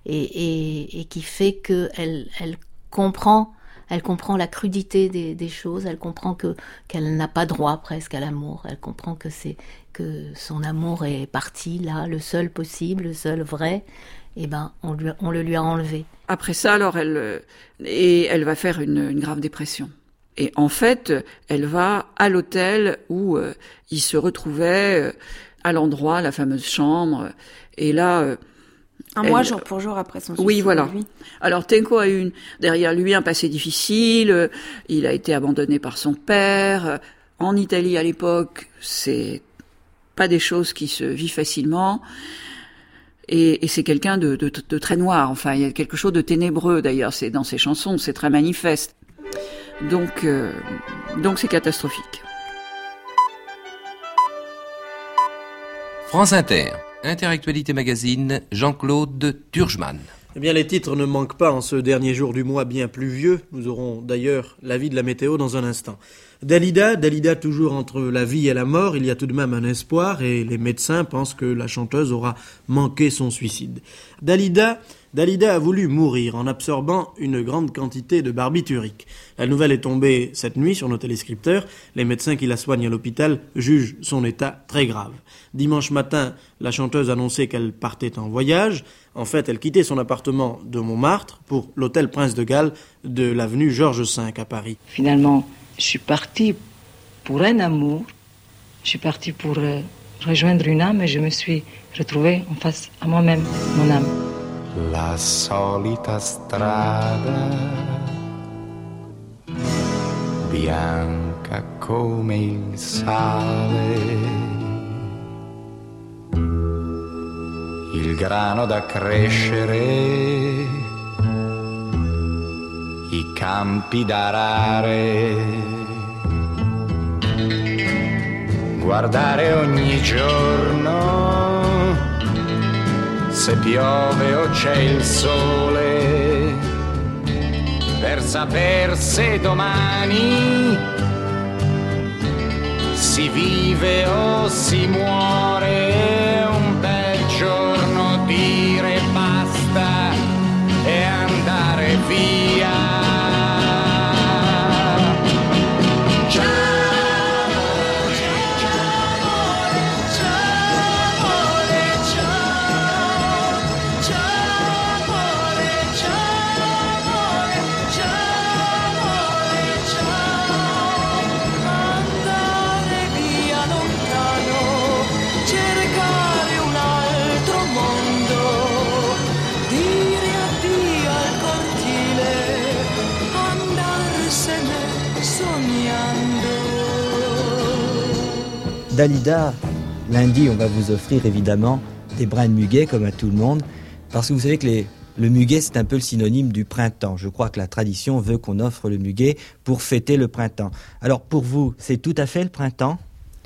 et qui fait que elle comprend la crudité des choses, elle comprend qu'elle n'a pas droit presque à l'amour, elle comprend que son amour est parti là, le seul possible, le seul vrai, et on le lui a enlevé. Après ça, alors elle va faire une grave dépression. Et en fait, elle va à l'hôtel où il se retrouvait, à l'endroit, la fameuse chambre. Et là, mois jour pour jour après son suicide. Oui, voilà. Alors Tenco a eu derrière lui un passé difficile. Il a été abandonné par son père. En Italie à l'époque, c'est pas des choses qui se vivent facilement. Et c'est quelqu'un de très noir. Il y a quelque chose de ténébreux d'ailleurs. C'est dans ses chansons, c'est très manifeste. Donc c'est catastrophique. France Inter, Interactualité Magazine, Jean-Claude Turgeman. Eh bien, les titres ne manquent pas en ce dernier jour du mois bien pluvieux. Nous aurons d'ailleurs l'avis de la météo dans un instant. Dalida toujours entre la vie et la mort. Il y a tout de même un espoir et les médecins pensent que la chanteuse aura manqué son suicide. Dalida a voulu mourir en absorbant une grande quantité de barbiturique. La nouvelle est tombée cette nuit sur nos téléscripteurs. Les médecins qui la soignent à l'hôpital jugent son état très grave. Dimanche matin, la chanteuse annonçait qu'elle partait en voyage. En fait, elle quittait son appartement de Montmartre pour l'hôtel Prince de Galles de l'avenue Georges V à Paris. Finalement, je suis partie pour un amour. Je suis partie pour rejoindre une âme et je me suis retrouvée en face à moi-même, mon âme. La solita strada, bianca come il sale, il grano da crescere, i campi da arare, guardare ogni giorno se piove o c'è il sole, per saper se domani si vive o si muore. Un bel giorno dire basta e andare via. Dalida, lundi, on va vous offrir évidemment des brins de muguet comme à tout le monde, parce que vous savez que le muguet, c'est un peu le synonyme du printemps. Je crois que la tradition veut qu'on offre le muguet pour fêter le printemps. Alors pour vous, c'est tout à fait le printemps ?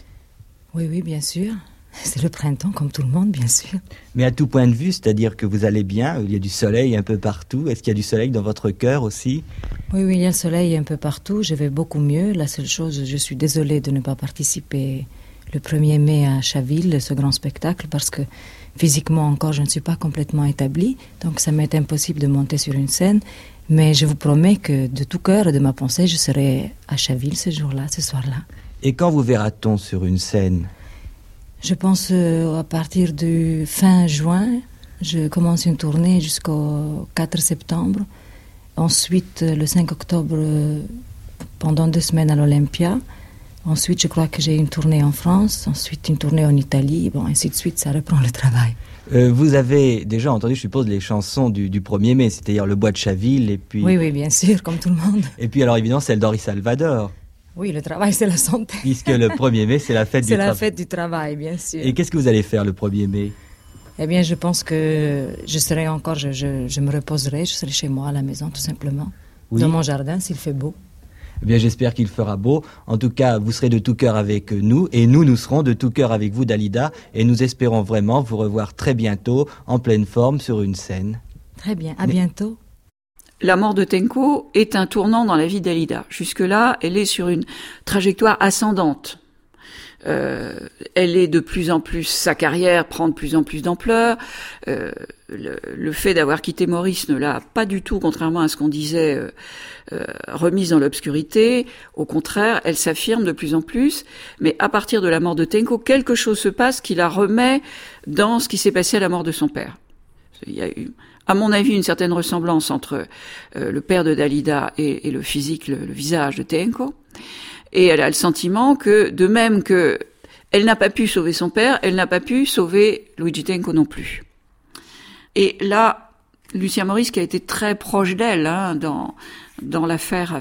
Oui, bien sûr. C'est le printemps comme tout le monde, bien sûr. Mais à tout point de vue, c'est-à-dire que vous allez bien, il y a du soleil un peu partout. Est-ce qu'il y a du soleil dans votre cœur aussi ? Oui, il y a le soleil un peu partout. Je vais beaucoup mieux. La seule chose, je suis désolée de ne pas participer le 1er mai à Chaville, ce grand spectacle, parce que physiquement encore, je ne suis pas complètement établie. Donc ça m'est impossible de monter sur une scène. Mais je vous promets que de tout cœur et de ma pensée, je serai à Chaville ce jour-là, ce soir-là. Et quand vous verra-t-on sur une scène ? Je pense à partir du fin juin. Je commence une tournée jusqu'au 4 septembre. Ensuite, le 5 octobre, pendant 2 semaines à l'Olympia. Ensuite, je crois que j'ai une tournée en France, ensuite une tournée en Italie, ainsi de suite, ça reprend le travail. Vous avez déjà entendu, je suppose, les chansons du 1er mai, c'est-à-dire Le Bois de Chaville, et puis... Oui, bien sûr, comme tout le monde. Et puis alors évidemment, celle d'Henri Salvador. Oui, le travail, c'est la santé. Puisque le 1er mai, c'est la fête du travail. C'est la fête du travail, bien sûr. Et qu'est-ce que vous allez faire le 1er mai ? Eh bien, je pense que je serai encore, je me reposerai, je serai chez moi à la maison, tout simplement. Oui. Dans mon jardin, s'il fait beau. Eh bien, j'espère qu'il fera beau. En tout cas, vous serez de tout cœur avec nous et nous serons de tout cœur avec vous, Dalida. Et nous espérons vraiment vous revoir très bientôt, en pleine forme, sur une scène. Très bien, à bientôt. La mort de Tenco est un tournant dans la vie d'Alida. Jusque-là, elle est sur une trajectoire ascendante. Elle est de plus en plus, sa carrière prend de plus en plus d'ampleur. Le fait d'avoir quitté Maurice ne l'a pas du tout, contrairement à ce qu'on disait, remise dans l'obscurité. Au contraire, elle s'affirme de plus en plus. Mais à partir de la mort de Tenco, quelque chose se passe qui la remet dans ce qui s'est passé à la mort de son père. Il y a eu, à mon avis, une certaine ressemblance entre le père de Dalida et le physique, le visage de Tenco. Et elle a le sentiment que, de même que elle n'a pas pu sauver son père, elle n'a pas pu sauver Luigi Tenco non plus. Et là, Lucien Maurice, qui a été très proche d'elle dans l'affaire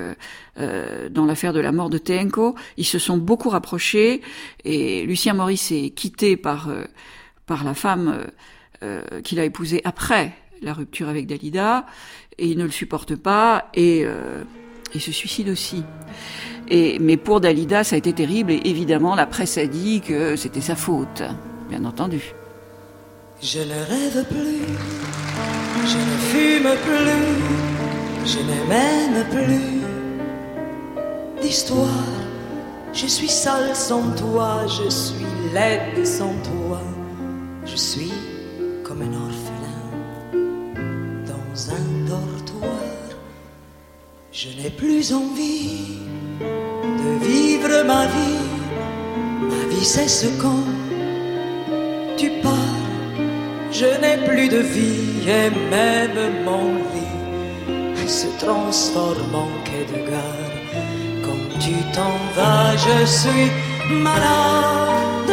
dans l'affaire de la mort de Tenco, ils se sont beaucoup rapprochés. Et Lucien Maurice est quitté par la femme qu'il a épousée après la rupture avec Dalida, et il ne le supporte pas. Et et se suicide aussi. Mais pour Dalida, ça a été terrible, et évidemment, la presse a dit que c'était sa faute, bien entendu. Je ne rêve plus, je ne fume plus, je ne mène plus d'histoire. Je suis seule sans toi, je suis laide sans toi, je suis comme un orphelin dans un dortoir. Je n'ai plus envie de vivre ma vie cesse quand tu pars. Je n'ai plus de vie et même mon lit se transforme en quai de gare. Quand tu t'en vas, je suis malade,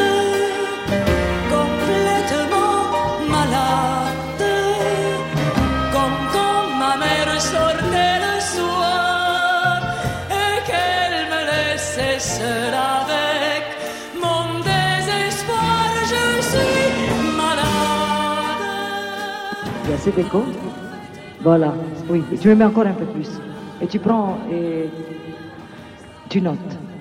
complètement malade. Comme quand ma mère sortait le soir et qu'elle me laissait seule avec mon désespoir, je suis malade. Il y a cet écho. Voilà, oui, tu me mets encore un peu plus. Et tu prends et tu notes.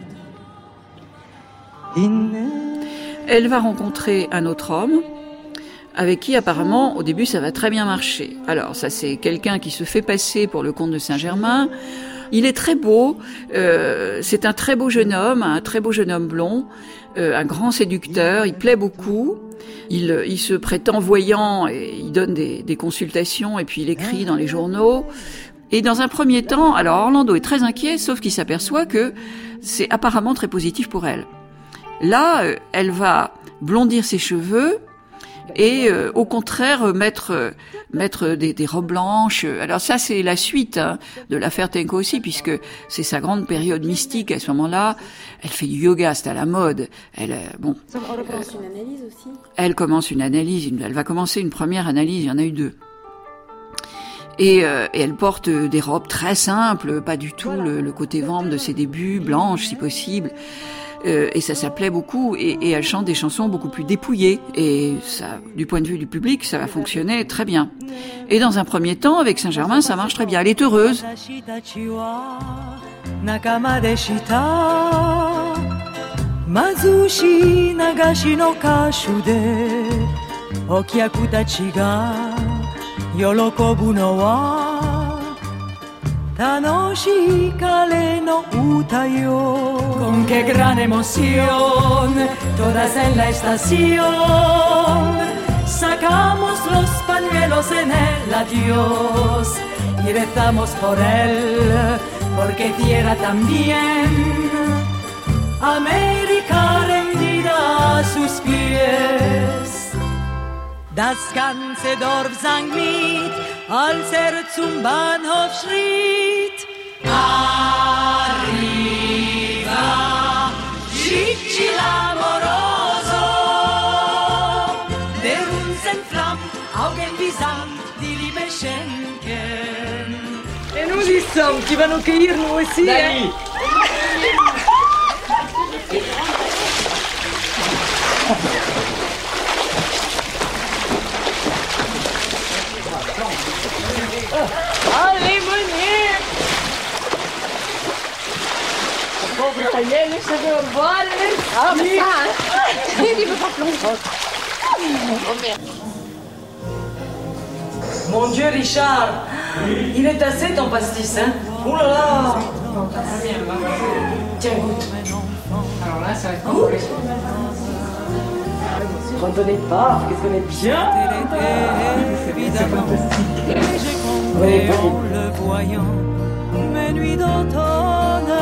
Elle va rencontrer un autre homme avec qui apparemment au début ça va très bien marcher. Alors ça c'est quelqu'un qui se fait passer pour le comte de Saint-Germain. Il est très beau, c'est un très beau jeune homme blond, un grand séducteur, il plaît beaucoup. Il se prétend voyant et il donne des consultations et puis il écrit dans les journaux. Et dans un premier temps, alors Orlando est très inquiet, sauf qu'il s'aperçoit que c'est apparemment très positif pour elle. Là, elle va blondir ses cheveux et au contraire mettre des robes blanches. Alors ça c'est la suite de l'affaire Tenco aussi, puisque c'est sa grande période mystique à ce moment-là. Elle fait du yoga, c'est à la mode. On recommence une analyse aussi. Elle commence une analyse, elle va commencer une première analyse, il y en a eu 2. Et elle porte des robes très simples, pas du tout le côté vamp de ses débuts, blanches si possible. Et ça plaît beaucoup, et elle chante des chansons beaucoup plus dépouillées, et ça, du point de vue du public, ça va fonctionner très bien. Et dans un premier temps, avec Saint-Germain, ça marche très bien, elle est heureuse. Con qué gran emoción, todas en la estación, sacamos los pañuelos en el adiós y rezamos por él, porque diera también América rendida a sus pies. Das ganze Dorf sang mit, als zum Bahnhof schritt. Arriva, Gigi l'amoroso, der uns entflammt, Augen wie Sand, die Liebe schenken. Et nous y sommes, tu vas nous cueillir nous aussi, Dali. Allez, venez! Pauvre italienne, je veux voir. Ah, mais ça, hein? Il veut pas plonger. Oh merde. Mon Dieu, Richard, il est assez ton pastis, hein? Oh là là! Tiens, goûte. Alors là, ça va être cool. Je ne connais pas, qu'est-ce qu'on est bien? C'est fantastique. Oui, en le voyant, mes nuits d'automne.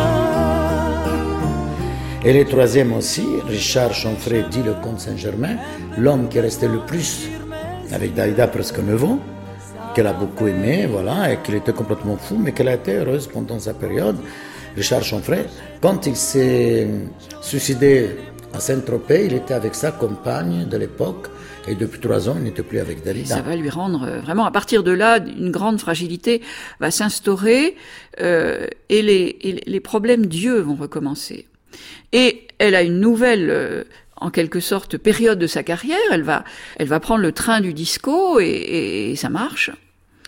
Et le troisième aussi, Richard Chanfray, dit le comte Saint-Germain, l'homme qui est resté le plus avec Dalida, presque 9 ans, qu'elle a beaucoup aimé, voilà, et qu'elle était complètement fou, mais qu'elle a été heureuse pendant sa période. Richard Chanfray, quand il s'est suicidé à Saint-Tropez, il était avec sa compagne de l'époque, et depuis 3 ans, il n'était plus avec Dalida. Ça va lui rendre vraiment, à partir de là, une grande fragilité va s'instaurer, et les problèmes d'yeux vont recommencer. Et elle a une nouvelle, en quelque sorte, période de sa carrière. Elle va prendre le train du disco, et ça marche.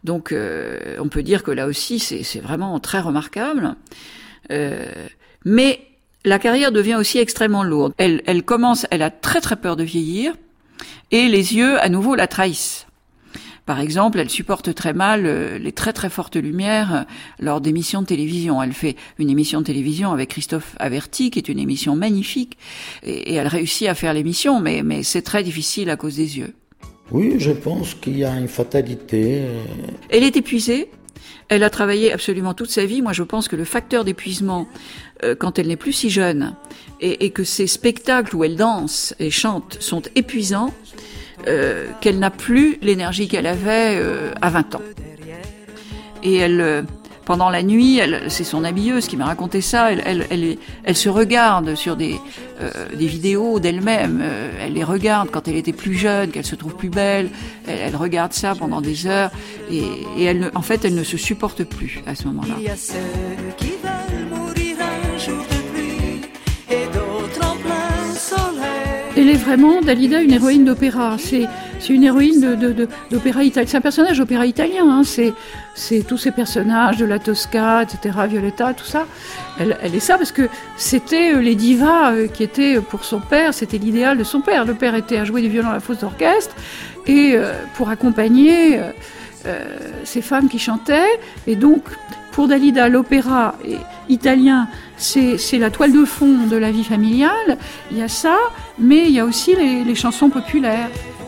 Donc on peut dire que là aussi c'est vraiment très remarquable. Mais la carrière devient aussi extrêmement lourde. Elle a très très peur de vieillir, et les yeux à nouveau la trahissent. Par exemple, elle supporte très mal les très très fortes lumières lors d'émissions de télévision. Elle fait une émission de télévision avec Christophe Averty, qui est une émission magnifique, et elle réussit à faire l'émission, mais c'est très difficile à cause des yeux. Oui, je pense qu'il y a une fatalité. Elle est épuisée. Elle a travaillé absolument toute sa vie. Moi, je pense que le facteur d'épuisement, quand elle n'est plus si jeune, et que ces spectacles où elle danse et chante sont épuisants, qu'elle n'a plus l'énergie qu'elle avait à 20 ans. Et elle, pendant la nuit, c'est son habilleuse qui m'a raconté ça, elle se regarde sur des vidéos d'elle-même, elle les regarde quand elle était plus jeune, qu'elle se trouve plus belle, elle regarde ça pendant des heures, et elle ne se supporte plus à ce moment-là. Il y a ceux qui veulent mourir un jour de pluie et d'autres en plein soleil. Elle est vraiment, Dalida, une héroïne d'opéra. C'est une héroïne d'opéra italien. C'est un personnage d'opéra italien. Hein. C'est tous ces personnages de la Tosca, etc., Violetta, tout ça. Elle est ça parce que c'était les divas qui étaient pour son père. C'était l'idéal de son père. Le père était à jouer du violon à la fosse d'orchestre et pour accompagner ces femmes qui chantaient. Et donc, pour Dalida, l'opéra italien, c'est la toile de fond de la vie familiale. Il y a ça, mais il y a aussi les chansons populaires.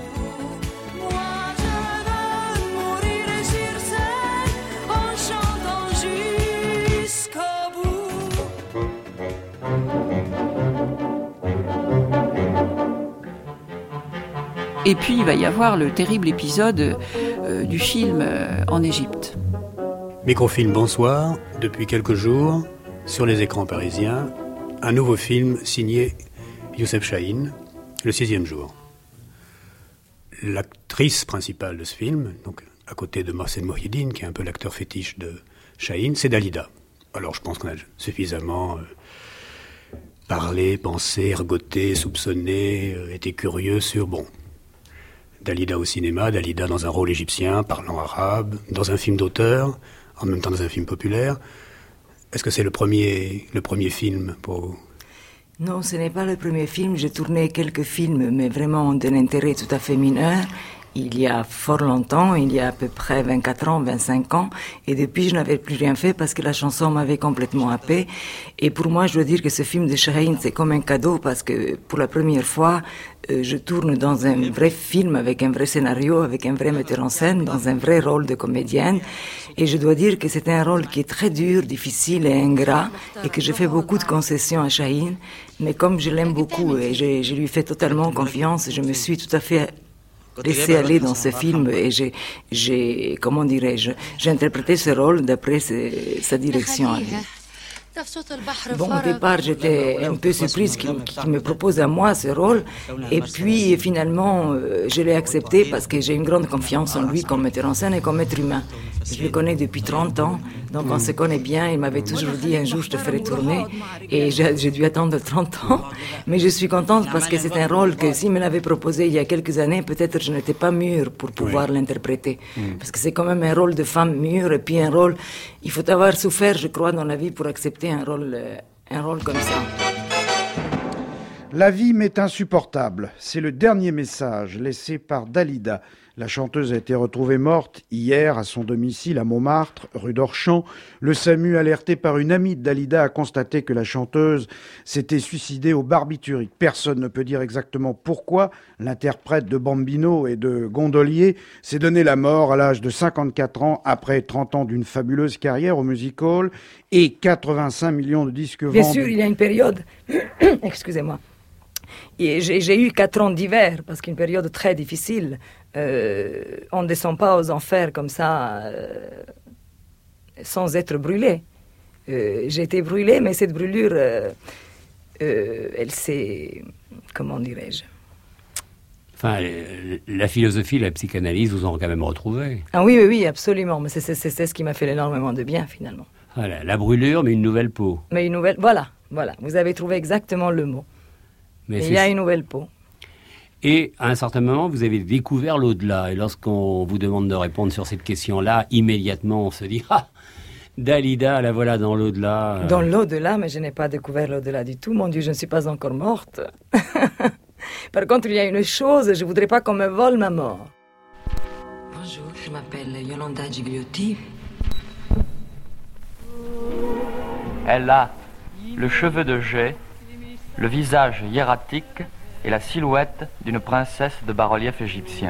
Et puis, il va y avoir le terrible épisode du film en Égypte. Microfilm, bonsoir. Depuis quelques jours, sur les écrans parisiens, un nouveau film signé Youssef Chahine, Le 6e jour. L'actrice principale de ce film, donc à côté de Marcel Mohiedine, qui est un peu l'acteur fétiche de Chahine, c'est Dalida. Alors je pense qu'on a suffisamment parlé, pensé, ergoté, soupçonné, été curieux sur, Dalida au cinéma, Dalida dans un rôle égyptien, parlant arabe, dans un film d'auteur, en même temps dans un film populaire. Est-ce que c'est le premier film pour vous ? Non, ce n'est pas le premier film. J'ai tourné quelques films, mais vraiment d'un intérêt tout à fait mineur. Il y a fort longtemps, il y a à peu près 24 ans, 25 ans, et depuis je n'avais plus rien fait parce que la chanson m'avait complètement happée. Et pour moi, je dois dire que ce film de Chahine, c'est comme un cadeau parce que pour la première fois, je tourne dans un vrai film avec un vrai scénario, avec un vrai metteur en scène, dans un vrai rôle de comédienne. Et je dois dire que c'est un rôle qui est très dur, difficile et ingrat, et que je fais beaucoup de concessions à Chahine. Mais comme je l'aime beaucoup et je lui fais totalement confiance, je me suis tout à fait laissé aller dans ce film et j'ai interprété ce rôle d'après sa direction à lui. Bon, au départ, j'étais un peu surprise qu'il me propose à moi ce rôle. Et puis, finalement, je l'ai accepté parce que j'ai une grande confiance en lui comme metteur en scène et comme être humain. Je le connais depuis 30 ans, donc on se connaît bien. Il m'avait toujours dit un jour je te ferai tourner. Et j'ai dû attendre 30 ans. Mais je suis contente parce que c'est un rôle que s'il me l'avait proposé il y a quelques années, peut-être je n'étais pas mûre pour pouvoir l'interpréter. Parce que c'est quand même un rôle de femme mûre et puis un rôle... Il faut avoir souffert, je crois, dans la vie pour accepter un rôle comme ça. La vie m'est insupportable. C'est le dernier message laissé par Dalida. La chanteuse a été retrouvée morte hier à son domicile à Montmartre, rue d'Orchamps. Le SAMU, alerté par une amie de Dalida, a constaté que la chanteuse s'était suicidée au barbiturique. Personne ne peut dire exactement pourquoi l'interprète de Bambino et de Gondolier s'est donné la mort à l'âge de 54 ans après 30 ans d'une fabuleuse carrière au music hall et 85 millions de disques vendus. Bien sûr, il y a une période... Excusez-moi. Et j'ai eu 4 ans d'hiver, parce qu'une période très difficile. On ne descend pas aux enfers comme ça, sans être brûlé. J'ai été brûlée, mais cette brûlure, elle s'est... Comment dirais-je ? Enfin, la philosophie, la psychanalyse vous ont quand même retrouvé. Ah oui, absolument. Mais c'est ce qui m'a fait énormément de bien, finalement. Voilà, la brûlure, mais une nouvelle peau. Mais une nouvelle... Voilà. Vous avez trouvé exactement le mot. Mais il y a une nouvelle peau. Et à un certain moment, vous avez découvert l'au-delà. Et lorsqu'on vous demande de répondre sur cette question-là, immédiatement, on se dit « Ah, Dalida, la voilà dans l'au-delà. » Dans l'au-delà, mais je n'ai pas découvert l'au-delà du tout. Mon Dieu, je ne suis pas encore morte. Par contre, il y a une chose, je ne voudrais pas qu'on me vole ma mort. Bonjour, je m'appelle Yolanda Gigliotti. Elle a le cheveu de jais, le visage hiératique et la silhouette d'une princesse de bas-relief égyptien.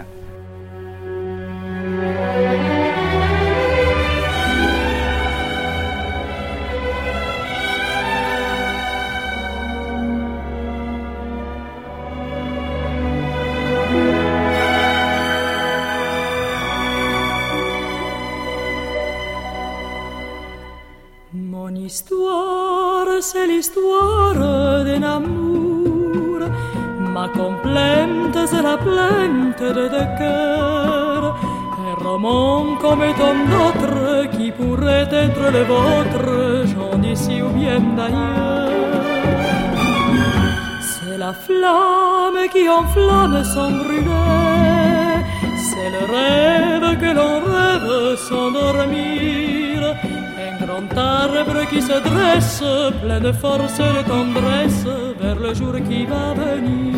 Mon histoire, c'est l'histoire d'un amour. Ma complainte, c'est la plainte de deux cœurs. Un roman comme tant d'autres qui pourrait être le vôtre, j'en d'ici ou bien d'ailleurs. C'est la flamme qui enflamme sans brûler. C'est le rêve que l'on rêve sans dormir. Un grand arbre qui se dresse, plein de force et de tendresse, vers le jour qui va venir.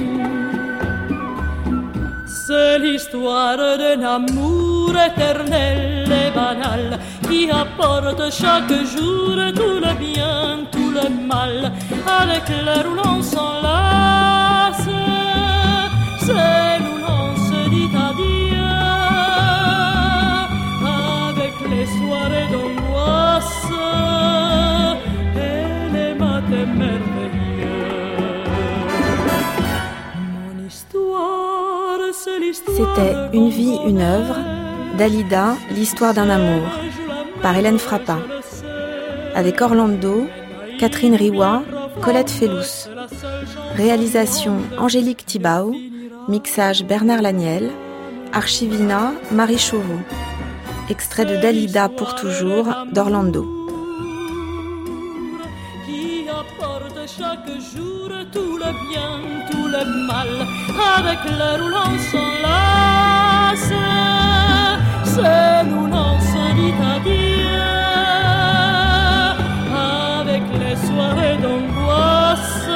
C'est l'histoire d'un amour éternel et banal qui apporte chaque jour tout le bien, tout le mal, avec l'air où l'on s'enlace. C'est où l'on se dit adieu, avec les soirées d'angoisse et les matins merveilleux. Mon histoire, c'est l'histoire. C'était Une vie, une œuvre, Dalida, l'histoire d'un amour, par Hélène Frappin. Avec Orlando, Catherine Riwa, Colette Fellous. Réalisation Angélique Thibau, mixage Bernard Laniel, Archivina Marie Chauveau. Extrait de Dalida pour toujours d'Orlando. Qui apporte chaque jour tout le bien, tout le mal, avec l'heure où l'on s'enlace. C'est où l'on se dit adieu, avec les soirées d'angoisse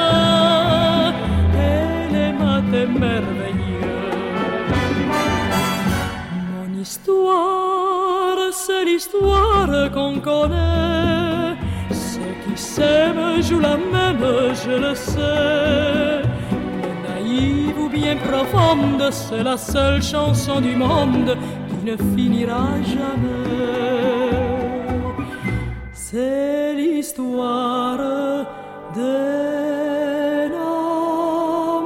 et les matins merveilleux. Mon histoire, c'est l'histoire qu'on connaît. Ceux qui s'aiment jouent la même, je le sais. Mais naïve ou bien profonde, c'est la seule chanson du monde qui ne finira jamais. C'est l'histoire d'un amour.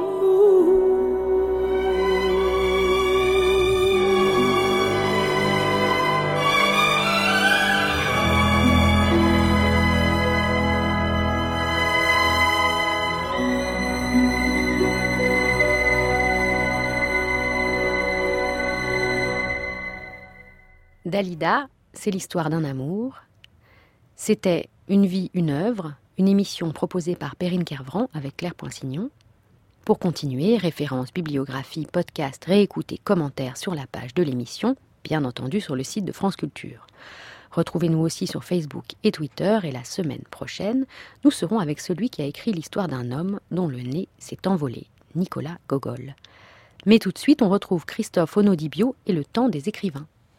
Dalida, c'est l'histoire d'un amour. C'était Une vie, une œuvre, une émission proposée par Perrine Kervran avec Claire Poinsignon. Pour continuer, références, bibliographie, podcast, réécoutes, commentaires sur la page de l'émission, bien entendu sur le site de France Culture. Retrouvez-nous aussi sur Facebook et Twitter et la semaine prochaine, nous serons avec celui qui a écrit l'histoire d'un homme dont le nez s'est envolé, Nicolas Gogol. Mais tout de suite, on retrouve Christophe Onodibio et le temps des écrivains.